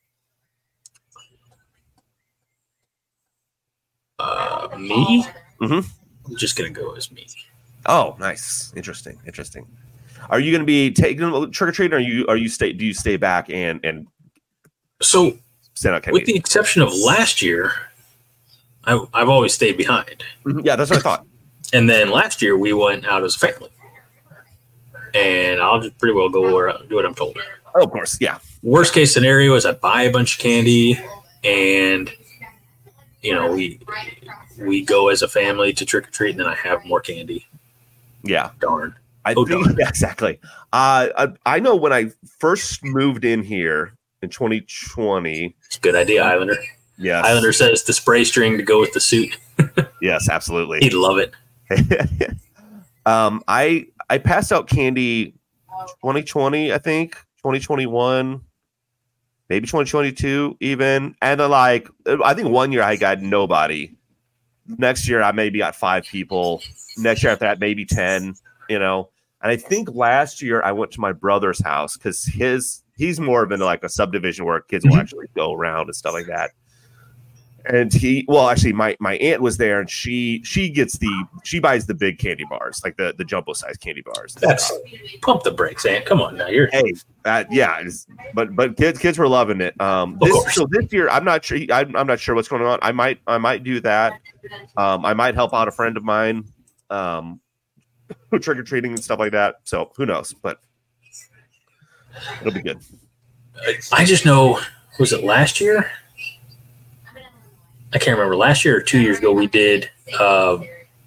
Speaker 2: uh, me,
Speaker 3: Mhm.
Speaker 2: I'm just going to go as me.
Speaker 3: Oh, nice. Interesting. Interesting. Are you going to be taking them trick or treating? Or are you are you stay? Do you stay back and and
Speaker 2: So
Speaker 3: stand out?
Speaker 2: with the exception of last year, I, I've always stayed behind.
Speaker 3: Mhm. Yeah, that's what I thought.
Speaker 2: And then last year we went out as a family, and I'll just pretty well go where do what I'm told.
Speaker 3: Oh, of course. Yeah.
Speaker 2: Worst case scenario is I buy a bunch of candy, and you know we we go as a family to trick or treat, and then I have more candy.
Speaker 3: Yeah.
Speaker 2: Darn.
Speaker 3: I
Speaker 2: Oh,
Speaker 3: think
Speaker 2: darn.
Speaker 3: yeah, exactly. Uh, I, I know when I first moved in here in twenty twenty.
Speaker 2: It's a good idea, Highlander.
Speaker 3: Yes.
Speaker 2: Highlander says the spray string to go with the suit.
Speaker 3: Yes, absolutely.
Speaker 2: He'd love it.
Speaker 3: um, I I passed out candy twenty twenty, I think, twenty twenty-one, maybe twenty twenty-two even. And then like I think one year I got nobody. Next year I maybe got five people. Next year after that, maybe ten, you know. And I think last year I went to my brother's house because his he's more of in like a subdivision where kids will
Speaker 2: Mhm.
Speaker 3: actually go around and stuff like that. And he, well, actually, my my aunt was there, and she she gets the she buys the big candy bars, like the the jumbo size candy bars. and
Speaker 2: That's
Speaker 3: stuff.
Speaker 2: pump the brakes, Aunt. Come on now, you're
Speaker 3: Hey, uh, yeah, it's- but but kids kids were loving it. Um,
Speaker 2: Of
Speaker 3: this,
Speaker 2: course.
Speaker 3: so this year, I'm not sure. I'm, I'm not sure what's going on. I might I might do that. Um, I might help out a friend of mine, um, trick or treating and stuff like that. So who knows? But it'll be good.
Speaker 2: I just know, was it last year? I can't remember last year or two years ago we did uh,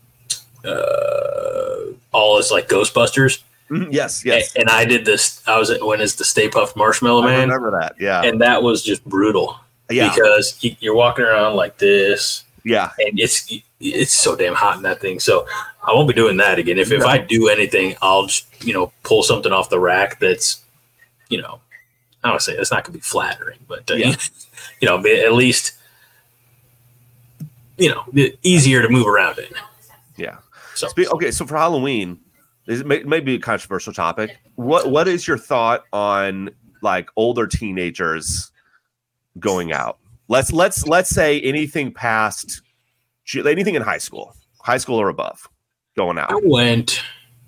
Speaker 2: uh, all as like Ghostbusters.
Speaker 3: Mm-hmm. Yes, yes.
Speaker 2: And, and I did this. I was at when is the Stay Puft Marshmallow Man.
Speaker 3: I remember that. Yeah,
Speaker 2: and that was just brutal.
Speaker 3: Yeah,
Speaker 2: because you're walking around like this.
Speaker 3: Yeah,
Speaker 2: and it's it's so damn hot in that thing. So I won't be doing that again. If if I do anything, I'll just you know pull something off the rack that's you know I don't want to say it's not going to be flattering, but uh,
Speaker 3: yeah.
Speaker 2: you know at least you know easier to move around in.
Speaker 3: Yeah.
Speaker 2: So
Speaker 3: okay, so for Halloween, this may, may be a controversial topic. What what is your thought on like older teenagers going out? Let's let's let's say anything past anything in high school, high school or above, going out.
Speaker 2: I went.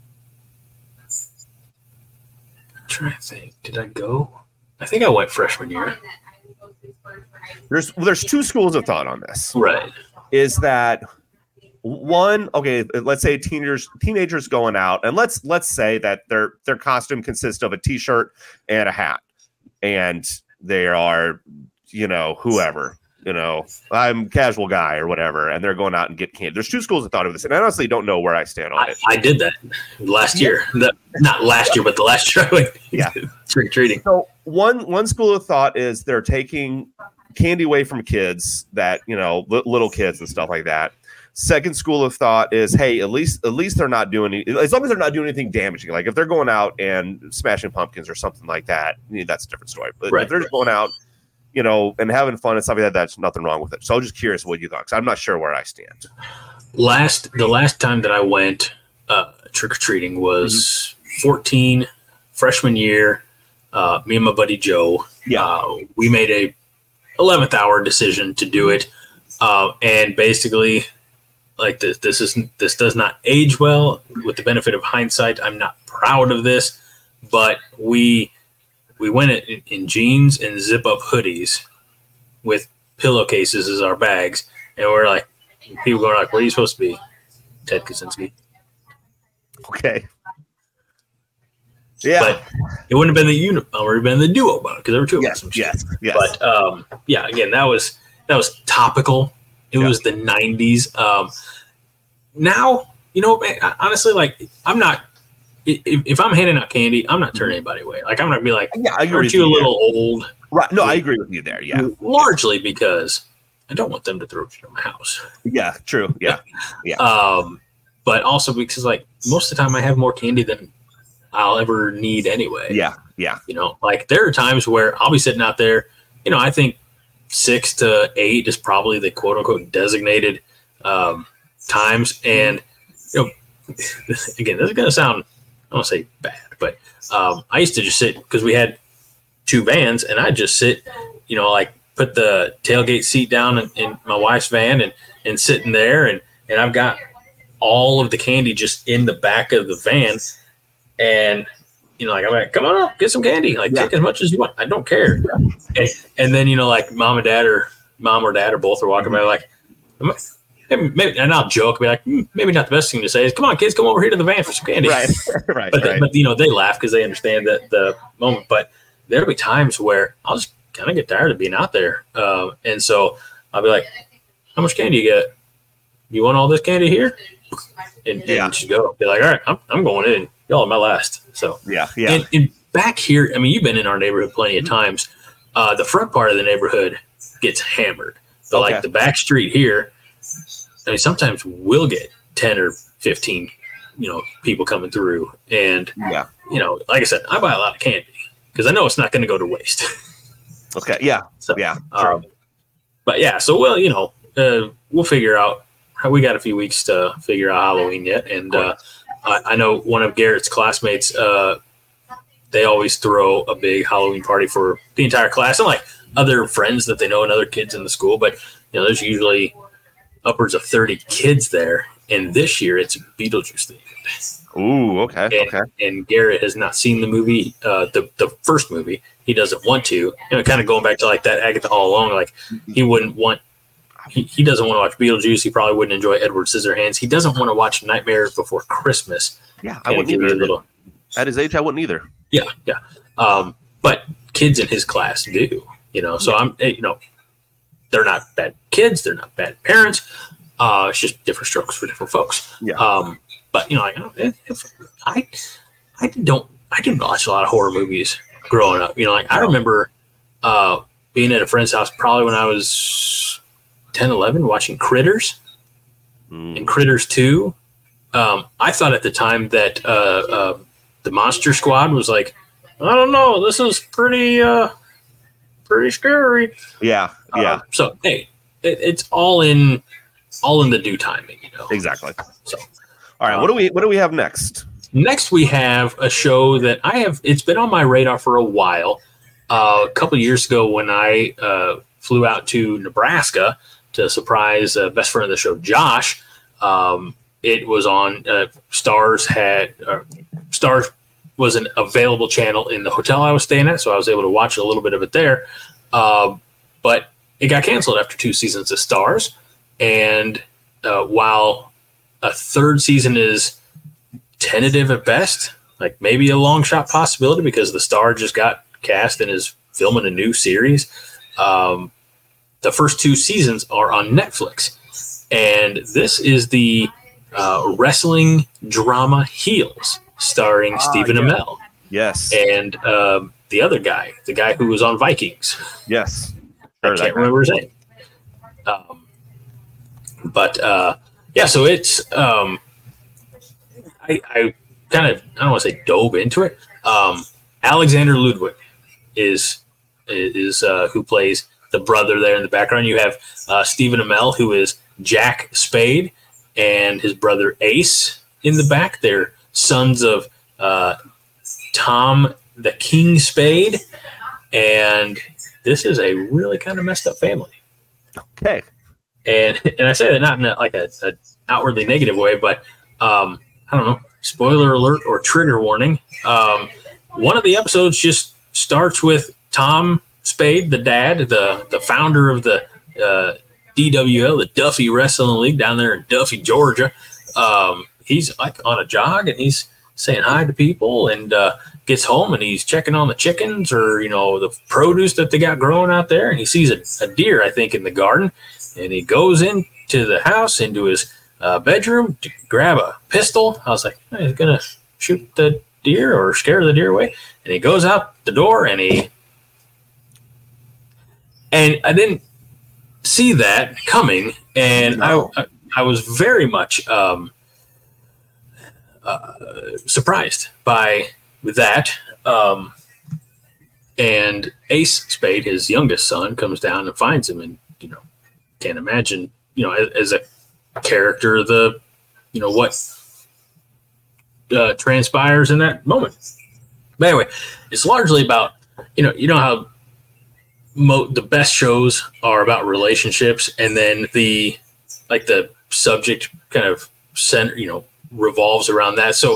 Speaker 2: I'm trying to think. Did I go? I think I went freshman year.
Speaker 3: There's well, there's two schools of thought on this.
Speaker 2: Right.
Speaker 3: Is that one? Okay, let's say teenagers teenagers going out, and let's let's say that their their costume consists of a t-shirt and a hat, and they are. You know, whoever, you know, I'm a casual guy or whatever, and they're going out and get candy. There's two schools of thought of this, and I honestly don't know where I stand on
Speaker 2: I,
Speaker 3: it.
Speaker 2: I did that last year. The, not last year, but the last year I went
Speaker 3: yeah.
Speaker 2: trick-or-treating.
Speaker 3: So one one school of thought is they're taking candy away from kids that, you know, li- little kids and stuff like that. Second school of thought is, hey, at least at least they're not doing any, as long as they're not doing anything damaging. Like if they're going out and smashing pumpkins or something like that, I mean, that's a different story. But
Speaker 2: right,
Speaker 3: if they're
Speaker 2: right.
Speaker 3: just going out, you know, and having fun and stuff like that, that's nothing wrong with it. So I'm just curious what you thought, because I'm not sure where I stand.
Speaker 2: Last, the last time that I went uh, trick-or-treating was mm-hmm. fourteen, freshman year. Uh, me and my buddy Joe,
Speaker 3: yeah,
Speaker 2: uh, we made a eleventh hour decision to do it. Uh, and basically, like this, this is this does not age well. With the benefit of hindsight, I'm not proud of this, but we we went in, in jeans and zip up hoodies with pillowcases as our bags, and we're like, people going like, "Where are you supposed to be, Ted Kaczynski?"
Speaker 3: Okay. Yeah,
Speaker 2: but it wouldn't have been the unit, it would have been the duo because there were two of
Speaker 3: yes,
Speaker 2: us.
Speaker 3: Yes, yes.
Speaker 2: But um, yeah, again, that was that was topical. It yeah. was the nineties. Um, now, you know, man, honestly, like I'm not. If, if I'm handing out candy, I'm not turning anybody away. Like I'm not gonna be like,
Speaker 3: yeah, I agree
Speaker 2: aren't you a little there. old?
Speaker 3: Right. No, I agree with you there. Yeah.
Speaker 2: Largely because I don't want them to throw shit in my house.
Speaker 3: Yeah. True. Yeah. Yeah.
Speaker 2: um, but also because like most of the time I have more candy than I'll ever need anyway.
Speaker 3: Yeah. Yeah.
Speaker 2: You know, like there are times where I'll be sitting out there, you know, I think six to eight is probably the quote unquote designated um, times. And, you know, again, this is going to sound, I don't want to say bad, but um, I used to just sit because we had two vans and I'd just sit, you know, like put the tailgate seat down in, in my wife's van and, and sitting there. And, and I've got all of the candy just in the back of the van. And, you know, like, I'm like, come on up, get some candy. Like, yeah. take as much as you want. I don't care. Yeah. And, and then, you know, like mom and dad or mom or dad or both are walking by like, maybe, maybe, and I'll joke, be like, mm, maybe not the best thing to say is, come on, kids, come over here to the van for some candy.
Speaker 3: Right, right,
Speaker 2: but,
Speaker 3: right.
Speaker 2: But, you know, they laugh because they understand that the moment. But there'll be times where I'll just kind of get tired of being out there. Um, and so I'll be like, how much candy you get? You want all this candy here? And, and yeah. just go. Be like, all right, I'm, I'm going in. Y'all are my last. So
Speaker 3: yeah, yeah.
Speaker 2: And, and back here, I mean, you've been in our neighborhood plenty of times. Uh, the front part of the neighborhood gets hammered. But okay. like the back street here, I mean, sometimes we'll get ten or fifteen, you know, people coming through. And,
Speaker 3: yeah.
Speaker 2: you know, like I said, I buy a lot of candy because I know it's not going to go to waste.
Speaker 3: Okay. Yeah.
Speaker 2: So,
Speaker 3: yeah.
Speaker 2: Um, but yeah, so, well, you know, uh, we'll figure out how we got a few weeks to figure out Halloween yet. And uh, I, I know one of Garrett's classmates, uh, they always throw a big Halloween party for the entire class and like other friends that they know and other kids in the school. But, you know, there's usually upwards of thirty kids there. And this year it's Beetlejuice themed.
Speaker 3: Ooh, okay.
Speaker 2: And,
Speaker 3: okay.
Speaker 2: and Garrett has not seen the movie, uh, the, the first movie. He doesn't want to. You know, kind of going back to like that Agatha all along, like he wouldn't want, he, he doesn't want to watch Beetlejuice. He probably wouldn't enjoy Edward Scissorhands. He doesn't want to watch Nightmare Before Christmas.
Speaker 3: Yeah, I wouldn't either. Little, At his age, I wouldn't either.
Speaker 2: Yeah, yeah. Um, but kids in his class do, you know. So yeah. I'm, you know, they're not bad kids, they're not bad parents. Uh, it's just different strokes for different folks.
Speaker 3: Yeah.
Speaker 2: Um, but you know, like, if, if I I don't I didn't watch a lot of horror movies growing up. You know, like I remember uh, being at a friend's house probably when I was ten, eleven, watching Critters mm. and Critters two. Um, I thought at the time that uh, uh, the Monster Squad was like, I don't know, this is pretty, uh, pretty scary.
Speaker 3: Yeah, yeah.
Speaker 2: Uh, so hey, it, it's all in, all in the due timing, you know.
Speaker 3: Exactly.
Speaker 2: So,
Speaker 3: all right,
Speaker 2: um,
Speaker 3: what do we what do we have next?
Speaker 2: Next, we have a show that I have. It's been on my radar for a while. Uh, a couple of years ago, when I uh, flew out to Nebraska to surprise a best friend of the show, Josh. Um, It was on uh, Stars had uh, Stars was an available channel in the hotel I was staying at, so I was able to watch a little bit of it there. Uh, but it got canceled after two seasons of Stars, and uh, while a third season is tentative at best, like maybe a long shot possibility because the Star just got cast and is filming a new series. Um, the first two seasons are on Netflix, and this is the Uh, wrestling drama Heels, starring ah, Stephen
Speaker 3: yeah.
Speaker 2: Amell.
Speaker 3: Yes.
Speaker 2: And um, the other guy, the guy who was on Vikings.
Speaker 3: Yes.
Speaker 2: I can't remember his name. Um, but uh, yeah, so it's um, I, I kind of I don't want to say dove into it. Um, Alexander Ludwig is is uh, who plays the brother there in the background. You have uh, Stephen Amell, who is Jack Spade, and his brother Ace in the back. They're sons of uh, Tom the King Spade, and this is a really kind of messed up family.
Speaker 3: Okay,
Speaker 2: and and I say that not in a, like a, a outwardly negative way, but um, I don't know. Spoiler alert or trigger warning. Um, one of the episodes just starts with Tom Spade, the dad, the the founder of the Uh, D W L, the Duffy Wrestling League down there in Duffy, Georgia. Um, he's like on a jog and he's saying hi to people and uh, gets home and he's checking on the chickens or, you know, the produce that they got growing out there. And he sees a, a deer, I think, in the garden. And he goes into the house, into his uh, bedroom to grab a pistol. I was like, hey, he's going to shoot the deer or scare the deer away. And he goes out the door and he, and I didn't see that coming, and no. I, I I was very much um, uh, surprised by that. Um, and Ace Spade, his youngest son, comes down and finds him, and you know, can't imagine, you know, as, as a character, the you know what uh, transpires in that moment. But anyway, it's largely about you know you know how. Mo- the best shows are about relationships, and then the like the subject kind of center, you know, revolves around that. So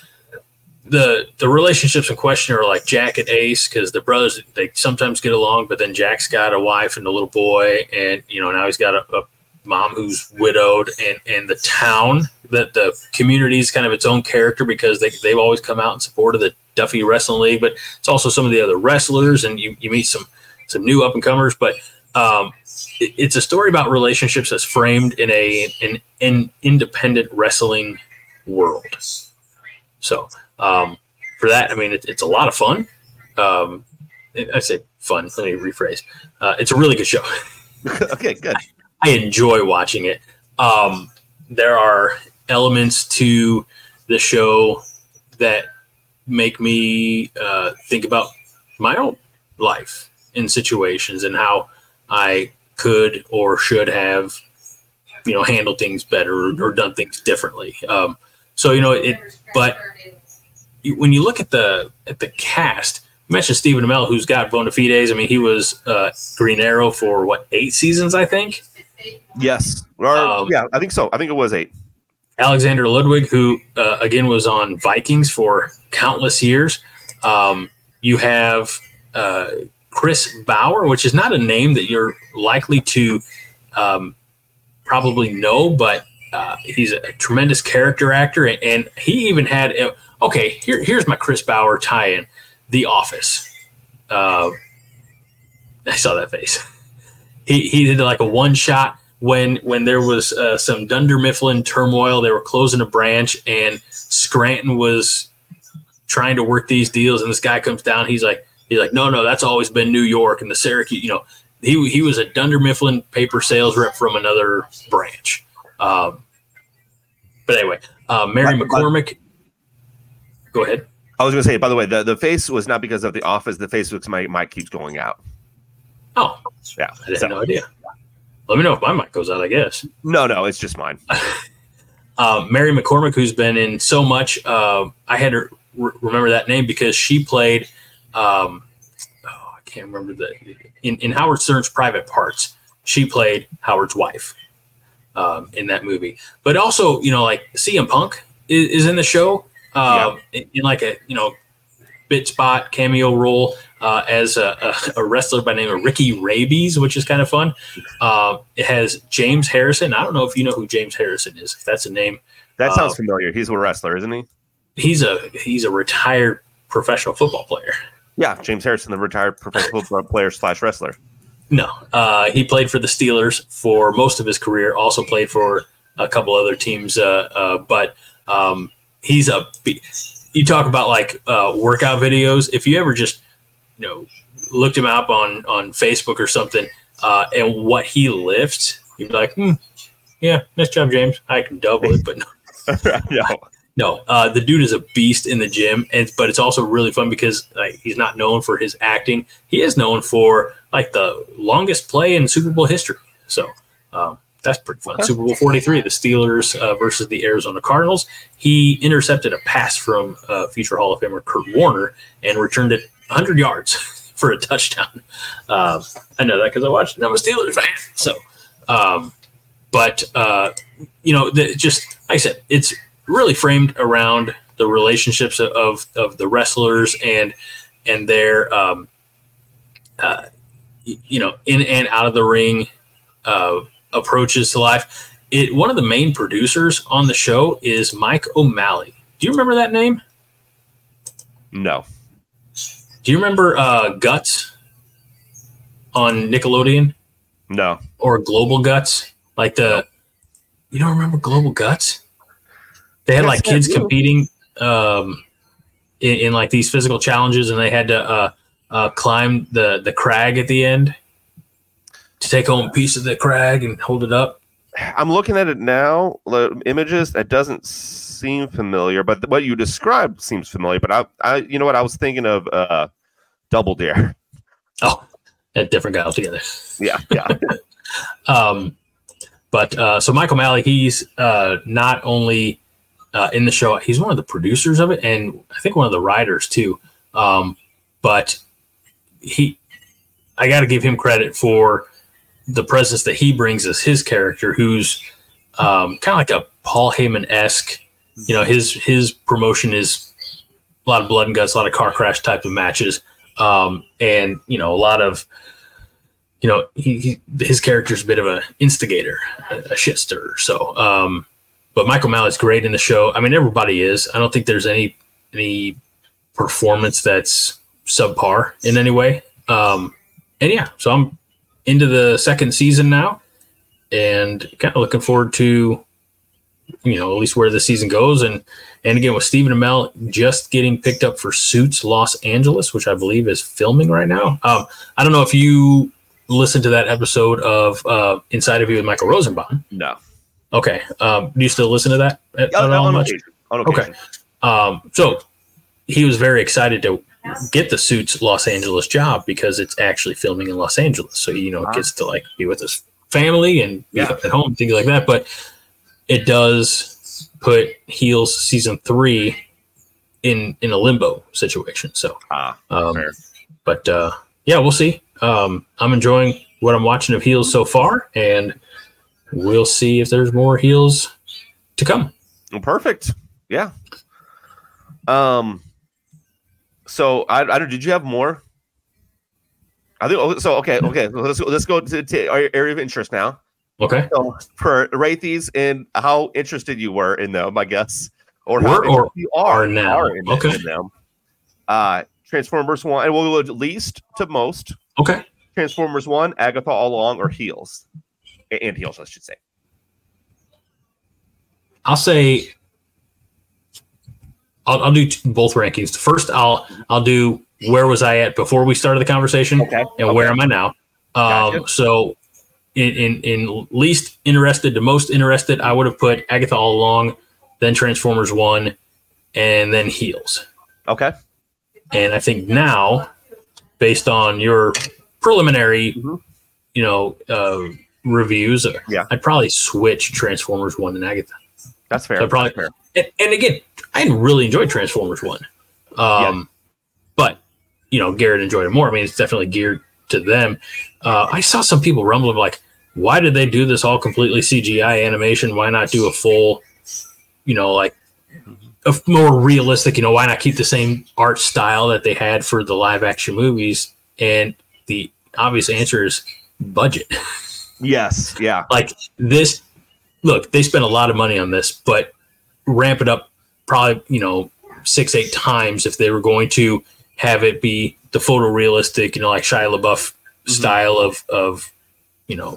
Speaker 2: the the relationships in question are like Jack and Ace, because the brothers, they sometimes get along, but then Jack's got a wife and a little boy, and you know now he's got a, a mom who's widowed, and and the town, that the community is kind of its own character because they they've always come out in support of the Duffy Wrestling League, but it's also some of the other wrestlers, and you you meet some. some new up and comers, but um, it, it's a story about relationships that's framed in a an, an independent wrestling world. So um, for that, I mean, it, it's a lot of fun. Um, I say fun. Let me rephrase. Uh, it's a really good show.
Speaker 3: Okay, good.
Speaker 2: I, I enjoy watching it. Um, there are elements to the show that make me uh, think about my own life in situations and how I could or should have, you know, handled things better or, or done things differently. Um, so, you know, it, but you, when you look at the, at the cast, you mentioned Stephen Amell, who's got bona fides. I mean, he was uh, Green Arrow for what, eight seasons, I think?
Speaker 3: Yes. Or, um, yeah, I think so. I think it was eight.
Speaker 2: Alexander Ludwig, who uh, again was on Vikings for countless years. Um, you have, uh, Chris Bauer, which is not a name that you're likely to um, probably know, but uh, he's a tremendous character actor, and, and he even had a, okay. Here, here's my Chris Bauer tie-in: The Office. Uh, I saw that face. he he did like a one shot when when there was uh, some Dunder Mifflin turmoil. They were closing a branch, and Scranton was trying to work these deals, and this guy comes down. He's like, he's like, no, no, that's always been New York and the Syracuse. You know, he he was a Dunder Mifflin paper sales rep from another branch. Um, but anyway, uh, Mary
Speaker 3: But- but-
Speaker 2: McCormick. Go ahead.
Speaker 3: I was going to say, by the way, the, the face was not because of The Office. The face was my mic keeps going out.
Speaker 2: Oh,
Speaker 3: Yeah.
Speaker 2: I had
Speaker 3: So-
Speaker 2: no idea. Let me know if my mic goes out, I guess.
Speaker 3: no, no, it's just mine.
Speaker 2: Uh, Mary McCormick, who's been in so much, uh, I had to re- remember that name because she played, um, oh, I can't remember the, in, in Howard Stern's Private Parts, she played Howard's wife um, in that movie. But also, you know, like C M Punk is, is in the show uh, yeah. in, in like a, you know, bit spot cameo role. Uh, as a, a, a wrestler by the name of Ricky Rabies, which is kind of fun. Uh, it has James Harrison. I don't know if you know who James Harrison is. If that's a name,
Speaker 3: That sounds
Speaker 2: uh,
Speaker 3: familiar. He's a wrestler, isn't he?
Speaker 2: He's a he's a retired professional football player.
Speaker 3: Yeah, James Harrison, the retired professional football player slash wrestler.
Speaker 2: No, uh, he played for the Steelers for most of his career. Also played for a couple other teams, uh, uh, but um, he's a. You talk about like uh, workout videos. If you ever just you know, looked him up on, on Facebook or something, uh, and what he lifts, you'd be like, hmm, yeah, nice job, James. I can double it, but no.
Speaker 3: no.
Speaker 2: No, uh, the dude is a beast in the gym, and but it's also really fun because like, he's not known for his acting. He is known for like the longest play in Super Bowl history. So um, that's pretty fun.
Speaker 3: Okay.
Speaker 2: Super Bowl forty-three, the Steelers uh, versus the Arizona Cardinals. He intercepted a pass from uh, future Hall of Famer Kurt Warner and returned it one hundred yards for a touchdown. Uh, I know that because I watched it. I'm a Steelers fan. So, um, but, uh, you know, the, just like I said, it's really framed around the relationships of, of, of the wrestlers and and their, um, uh, you know, in and out of the ring uh, approaches to life. It One of the main producers on the show is Mike O'Malley. Do you remember that name?
Speaker 3: No.
Speaker 2: Do you remember uh, Guts on Nickelodeon
Speaker 3: No.
Speaker 2: or Global Guts? Like the, you don't remember Global Guts? They had
Speaker 3: Yes,
Speaker 2: like
Speaker 3: I
Speaker 2: kids
Speaker 3: do.
Speaker 2: competing um, in, in like these physical challenges, and they had to uh, uh, climb the the crag at the end to take home a piece of the crag and hold it up.
Speaker 3: I'm looking at it now. The images that doesn't seem familiar, but what you described seems familiar. But I, I, you know what? I was thinking of uh, Double Dare.
Speaker 2: Oh, a different guy altogether.
Speaker 3: Yeah, yeah.
Speaker 2: Um, but uh, so Michael Malley, he's uh, not only uh, in the show, he's one of the producers of it, and I think one of the writers too. Um, but he, I got to give him credit for the presence that he brings as his character, who's um, kind of like a Paul Heyman-esque. You know, his his promotion is a lot of blood and guts, a lot of car crash type of matches, um, and you know, a lot of. You know, he, he his character's a bit of an instigator, a, a shit stirrer. So, um, but Michael Malley's great in the show. I mean, everybody is. I don't think there's any any performance that's subpar in any way. Um, and yeah, so I'm into the second season now, and kind of looking forward to, you know, at least where the season goes. And and again, with Stephen Amell just getting picked up for Suits Los Angeles, which I believe is filming right now. Um, I don't know if you listen to that episode of uh, Inside of You with Michael Rosenbaum.
Speaker 3: No.
Speaker 2: Okay. Um, do you still listen to that at,
Speaker 3: Yeah,
Speaker 2: at
Speaker 3: no,
Speaker 2: all
Speaker 3: on
Speaker 2: much?
Speaker 3: occasion. On occasion.
Speaker 2: Okay. Um, so he was very excited to get the Suits Los Angeles job because it's actually filming in Los Angeles. So, you know,
Speaker 3: Ah.
Speaker 2: gets to like be with his family and be
Speaker 3: Yeah.
Speaker 2: at home, things like that. But it does put Heels season three in, in a limbo situation. So,
Speaker 3: Ah,
Speaker 2: um,
Speaker 3: fair.
Speaker 2: but uh, yeah, we'll see. Um, I'm enjoying what I'm watching of Heels so far, and we'll see if there's more Heels to come.
Speaker 3: Well, perfect. Yeah. Um. So I, I don't. Did you have more? I think oh, so. Okay. Okay. Let's go. Let's go to, to our area of interest now.
Speaker 2: Okay.
Speaker 3: So for rate these and how interested you were in them, I guess, or how
Speaker 2: Were or
Speaker 3: interested you are,
Speaker 2: are now.
Speaker 3: are in,
Speaker 2: Okay.
Speaker 3: in them. Uh, Transformers one, and we'll go least to most.
Speaker 2: Okay.
Speaker 3: Transformers One, Agatha All Along, or Heels, and Heels, I should say.
Speaker 2: I'll say I'll, I'll do t- both rankings. First, I'll I'll do where was I at before we started the conversation,
Speaker 3: okay.
Speaker 2: and
Speaker 3: okay.
Speaker 2: where am I now? Um,
Speaker 3: Gotcha.
Speaker 2: So, in, in in least interested to most interested, I would have put Agatha All Along, then Transformers One, and then Heels.
Speaker 3: Okay.
Speaker 2: And I think now, based on your preliminary, mm-hmm. you know, uh, reviews,
Speaker 3: yeah.
Speaker 2: I'd probably switch Transformers One and Agatha.
Speaker 3: That's fair.
Speaker 2: So probably,
Speaker 3: That's fair.
Speaker 2: And, and again, I really enjoyed Transformers One, um,
Speaker 3: yeah.
Speaker 2: but you know, Garrett enjoyed it more. I mean, it's definitely geared to them. Uh, I saw some people rumbling like, "Why did they do this all completely C G I animation? Why not do a full, you know, like a more realistic? You know, why not keep the same art style that they had for the live action movies?" And the obvious answer is budget.
Speaker 3: Yes. Yeah.
Speaker 2: Like this. Look, they spent a lot of money on this, but ramp it up probably, you know, six, eight times if they were going to have it be the photorealistic, you know, like Shia LaBeouf mm-hmm. style of, of, you know,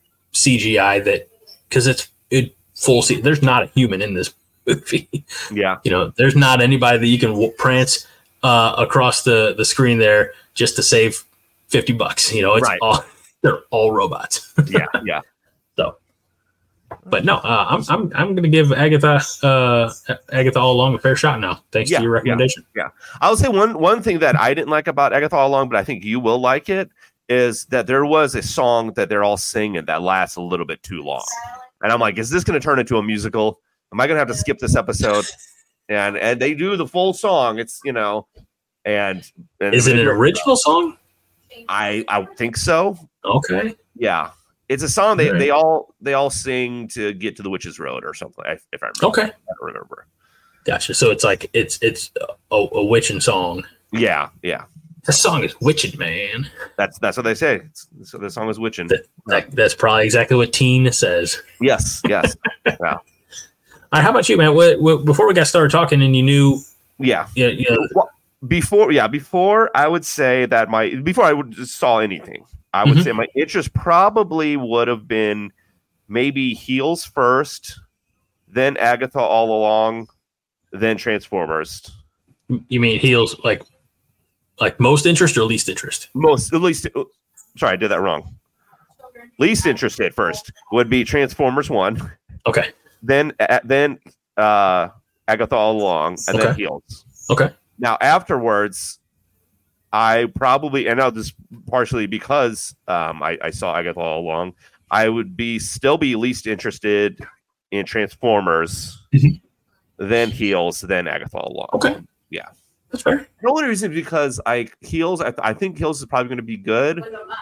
Speaker 2: C G I that, because it's it full. C- there's not a human in this movie.
Speaker 3: Yeah.
Speaker 2: You know, there's not anybody that you can w- prance uh, across the, the screen there just to save fifty bucks. You know, it's
Speaker 3: right.
Speaker 2: all, they're all robots.
Speaker 3: yeah. Yeah.
Speaker 2: So. But no, uh, I'm I'm I'm going to give Agatha uh, Agatha All Along a fair shot now. Thanks
Speaker 3: yeah,
Speaker 2: to your recommendation.
Speaker 3: Yeah, yeah, I would say one one thing that I didn't like about Agatha All Along, but I think you will like it, is that there was a song that they're all singing that lasts a little bit too long, and I'm like, is this going to turn into a musical? Am I going to have to skip this episode? And and they do the full song. It's you know, and, and
Speaker 2: is it an original song?
Speaker 3: I I think so.
Speaker 2: Okay.
Speaker 3: Yeah. It's a song they,
Speaker 2: right.
Speaker 3: they all they all sing to get to the Witch's Road or something. If I remember.
Speaker 2: Okay,
Speaker 3: I don't remember.
Speaker 2: Gotcha. So it's like it's it's a, a witching song.
Speaker 3: Yeah, yeah.
Speaker 2: The song is witching, man.
Speaker 3: That's that's what they say. It's, so the song is witching.
Speaker 2: That, that, that's probably exactly what Teen says.
Speaker 3: Yes, yes. Wow.
Speaker 2: All right, how about you, man? What, what, before we got started talking, and you knew,
Speaker 3: yeah,
Speaker 2: yeah, you know,
Speaker 3: well, before, yeah, before I would say that my before I would saw anything. I would mm-hmm. say my interest probably would have been maybe Heels first, then Agatha All Along, then Transformers.
Speaker 2: You mean Heels like like most interest or least interest?
Speaker 3: Most, at least. Sorry, I did that wrong. Least interested first would be Transformers One.
Speaker 2: Okay.
Speaker 3: Then uh, then uh, Agatha All Along, and
Speaker 2: okay.
Speaker 3: then Heels.
Speaker 2: Okay.
Speaker 3: Now afterwards. I probably, and now this partially because um, I, I saw Agatha All Along, I would be still be least interested in Transformers, then Heels, then Agatha All Along.
Speaker 2: Okay,
Speaker 3: yeah,
Speaker 2: that's fair.
Speaker 3: The only reason is because I Heels, I, I think Heels is probably going to be good.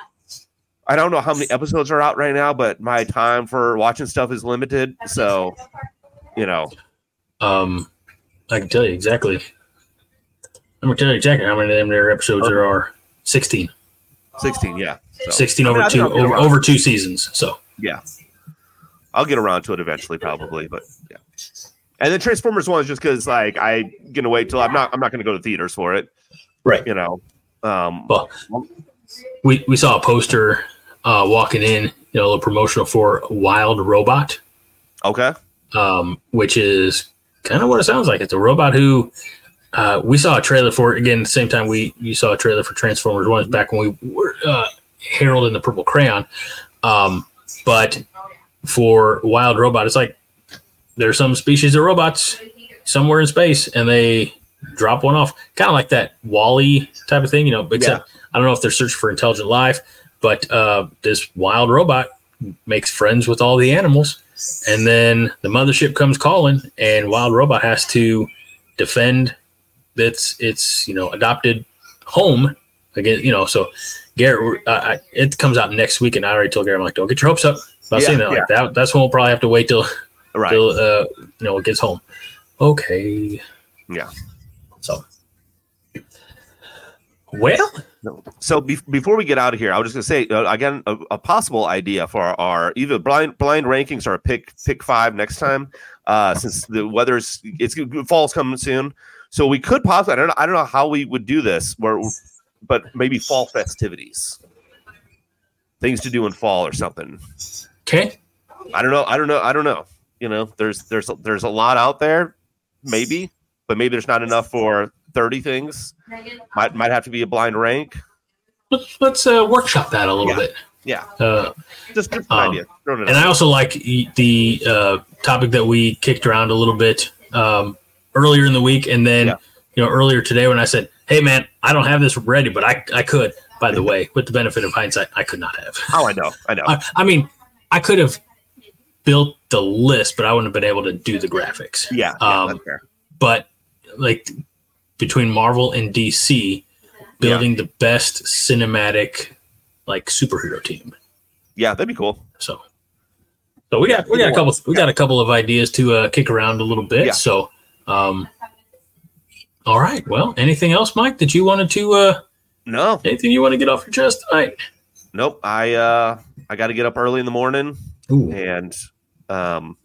Speaker 3: I don't know how many episodes are out right now, but my time for watching stuff is limited, so you know.
Speaker 2: Um, I can tell you exactly. I'm going to tell you exactly how many of them there episodes okay. there are. sixteen.
Speaker 3: sixteen, yeah. So.
Speaker 2: sixteen over I mean, two over, over two seasons. So
Speaker 3: yeah, I'll get around to it eventually, probably. But yeah, and then Transformers One is just because like I'm gonna wait till I'm not I'm not gonna go to theaters for it,
Speaker 2: right?
Speaker 3: You know. Um,
Speaker 2: well, we we saw a poster uh, walking in, you know, a little promotional for Wild Robot.
Speaker 3: Okay.
Speaker 2: Um, which is kind of what it sounds like. It's a robot who. Uh, we saw a trailer for it again. At the same time, we you saw a trailer for Transformers One back when we were uh, Harold and the Purple Crayon. Um, but for Wild Robot, it's like there's some species of robots somewhere in space, and they drop one off, kind of like that WALL-E type of thing, you know. Except yeah. I don't know if they're searching for intelligent life, but uh, this wild robot makes friends with all the animals, and then the mothership comes calling, and Wild Robot has to defend. That's it's you know adopted home again you know so Garrett uh, I, it comes out next week and I already told Garrett I'm like don't get your hopes up about yeah, seeing that yeah. like that that's when we'll probably have to wait till
Speaker 3: right
Speaker 2: till uh, you know it gets home. Okay.
Speaker 3: Yeah.
Speaker 2: So well.
Speaker 3: So be- before we get out of here, I was just gonna say uh, again a, a possible idea for our, our either blind blind rankings or a pick pick five next time uh, since the weather's it's fall's coming soon. So we could possibly, I don't know, I don't know how we would do this, where, but maybe fall festivities. things to do in fall or something.
Speaker 2: Okay.
Speaker 3: I don't know. I don't know. I don't know. You know, there's there's there's a lot out there, maybe, but maybe there's not enough for thirty things. Might might have to be a blind rank.
Speaker 2: Let's let's uh, workshop that a little
Speaker 3: yeah.
Speaker 2: bit.
Speaker 3: Yeah.
Speaker 2: Uh,
Speaker 3: just, just an
Speaker 2: um,
Speaker 3: idea.
Speaker 2: And I also like the uh, topic that we kicked around a little bit um, earlier in the week, and then yeah. you know earlier today when I said, "Hey man, I don't have this ready, but I I could." By the way, with the benefit of hindsight, I could not have.
Speaker 3: Oh, I know. I know.
Speaker 2: I, I mean, I could have built the list, but I wouldn't have been able to do the graphics.
Speaker 3: Yeah, yeah
Speaker 2: um,
Speaker 3: that's fair.
Speaker 2: But like between Marvel and D C, building yeah. the best cinematic like superhero team.
Speaker 3: Yeah, that'd be cool.
Speaker 2: So, so we got we got a couple we got a couple of ideas to uh, kick around a little bit.
Speaker 3: Yeah.
Speaker 2: So, um, all right. Well, anything else, Mike, that you wanted to? Uh,
Speaker 3: no.
Speaker 2: Anything you want to get off your chest tonight?
Speaker 3: Nope. I uh, I got to get up early in the morning
Speaker 2: Ooh.
Speaker 3: and um,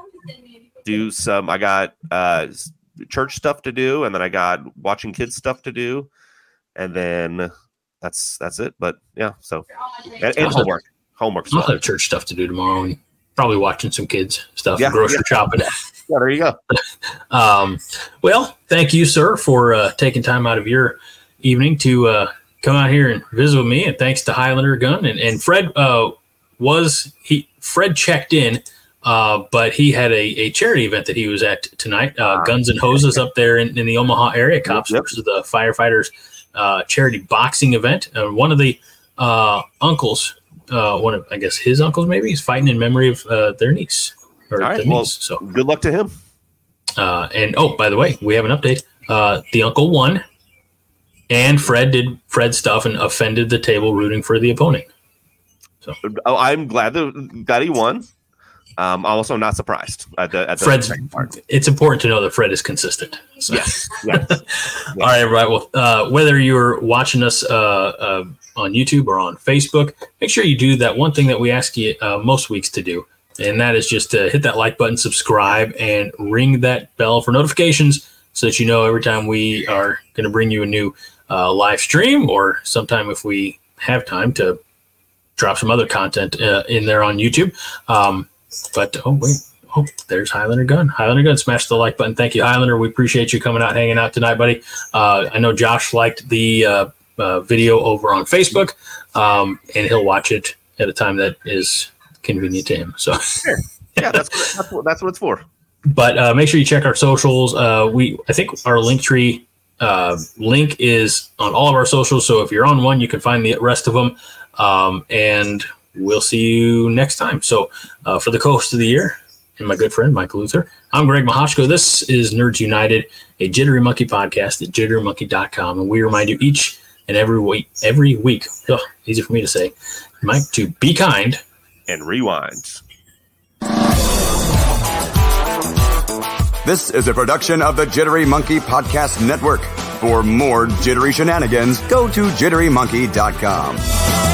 Speaker 3: do some. I got uh church stuff to do, and then I got watching kids stuff to do, and then that's that's it. But yeah, so and, and homework, homework.
Speaker 2: I'll have church stuff to do tomorrow, and probably watching some kids stuff,
Speaker 3: yeah,
Speaker 2: and grocery
Speaker 3: yeah.
Speaker 2: shopping.
Speaker 3: Yeah, there you go.
Speaker 2: um, well, thank you, sir, for uh, taking time out of your evening to uh, come out here and visit with me, and thanks to Highlander Gun and, and Fred. Uh, was he? Fred checked in. Uh, but he had a, a charity event that he was at tonight, uh, Guns and Hoses up there in, in the Omaha area, Cops
Speaker 3: yep.
Speaker 2: versus the Firefighters uh, charity boxing event. Uh, one of the uh, uncles, uh, one of, I guess his uncles maybe, is fighting in memory of uh, their niece. Or
Speaker 3: All right,
Speaker 2: the
Speaker 3: well,
Speaker 2: niece. So,
Speaker 3: good luck to him.
Speaker 2: Uh, and, oh, by the way, we have an update. Uh, the uncle won, and Fred did Fred's stuff and offended the table rooting for the opponent. So,
Speaker 3: oh, I'm glad that, that he won. Um, I'm also not surprised at the, at the
Speaker 2: Fred's,
Speaker 3: second part.
Speaker 2: It's important to know that Fred is consistent. So.
Speaker 3: Yes. yes. yes.
Speaker 2: All right, right. Well, uh, whether you're watching us uh, uh, on YouTube or on Facebook, make sure you do that one thing that we ask you uh, most weeks to do, and that is just to hit that like button, subscribe, and ring that bell for notifications so that you know every time we are going to bring you a new uh, live stream, or sometime if we have time to drop some other content uh, in there on YouTube. Um, But, oh, wait. Oh, there's Highlander Gun. Highlander Gun, smash the like button. Thank you, Highlander. We appreciate you coming out, hanging out tonight, buddy. Uh, I know Josh liked the uh, uh, video over on Facebook, um, and he'll watch it at a time that is convenient to him. So,
Speaker 3: sure. Yeah, that's, that's, what, that's what it's for.
Speaker 2: But uh, make sure you check our socials. Uh, we, I think our Linktree uh, link is on all of our socials. So if you're on one, you can find the rest of them. Um, and we'll see you next time. So uh, for the co-host of the year and my good friend, Mike Luther, I'm Greg Mahoshko. This is Nerds United, a Jittery Monkey podcast at jittery monkey dot com. And we remind you each and every week, every week, oh, easy for me to say, Mike, to be kind
Speaker 3: and rewind.
Speaker 1: This is a production of the Jittery Monkey Podcast Network. For more jittery shenanigans, go to jittery monkey dot com.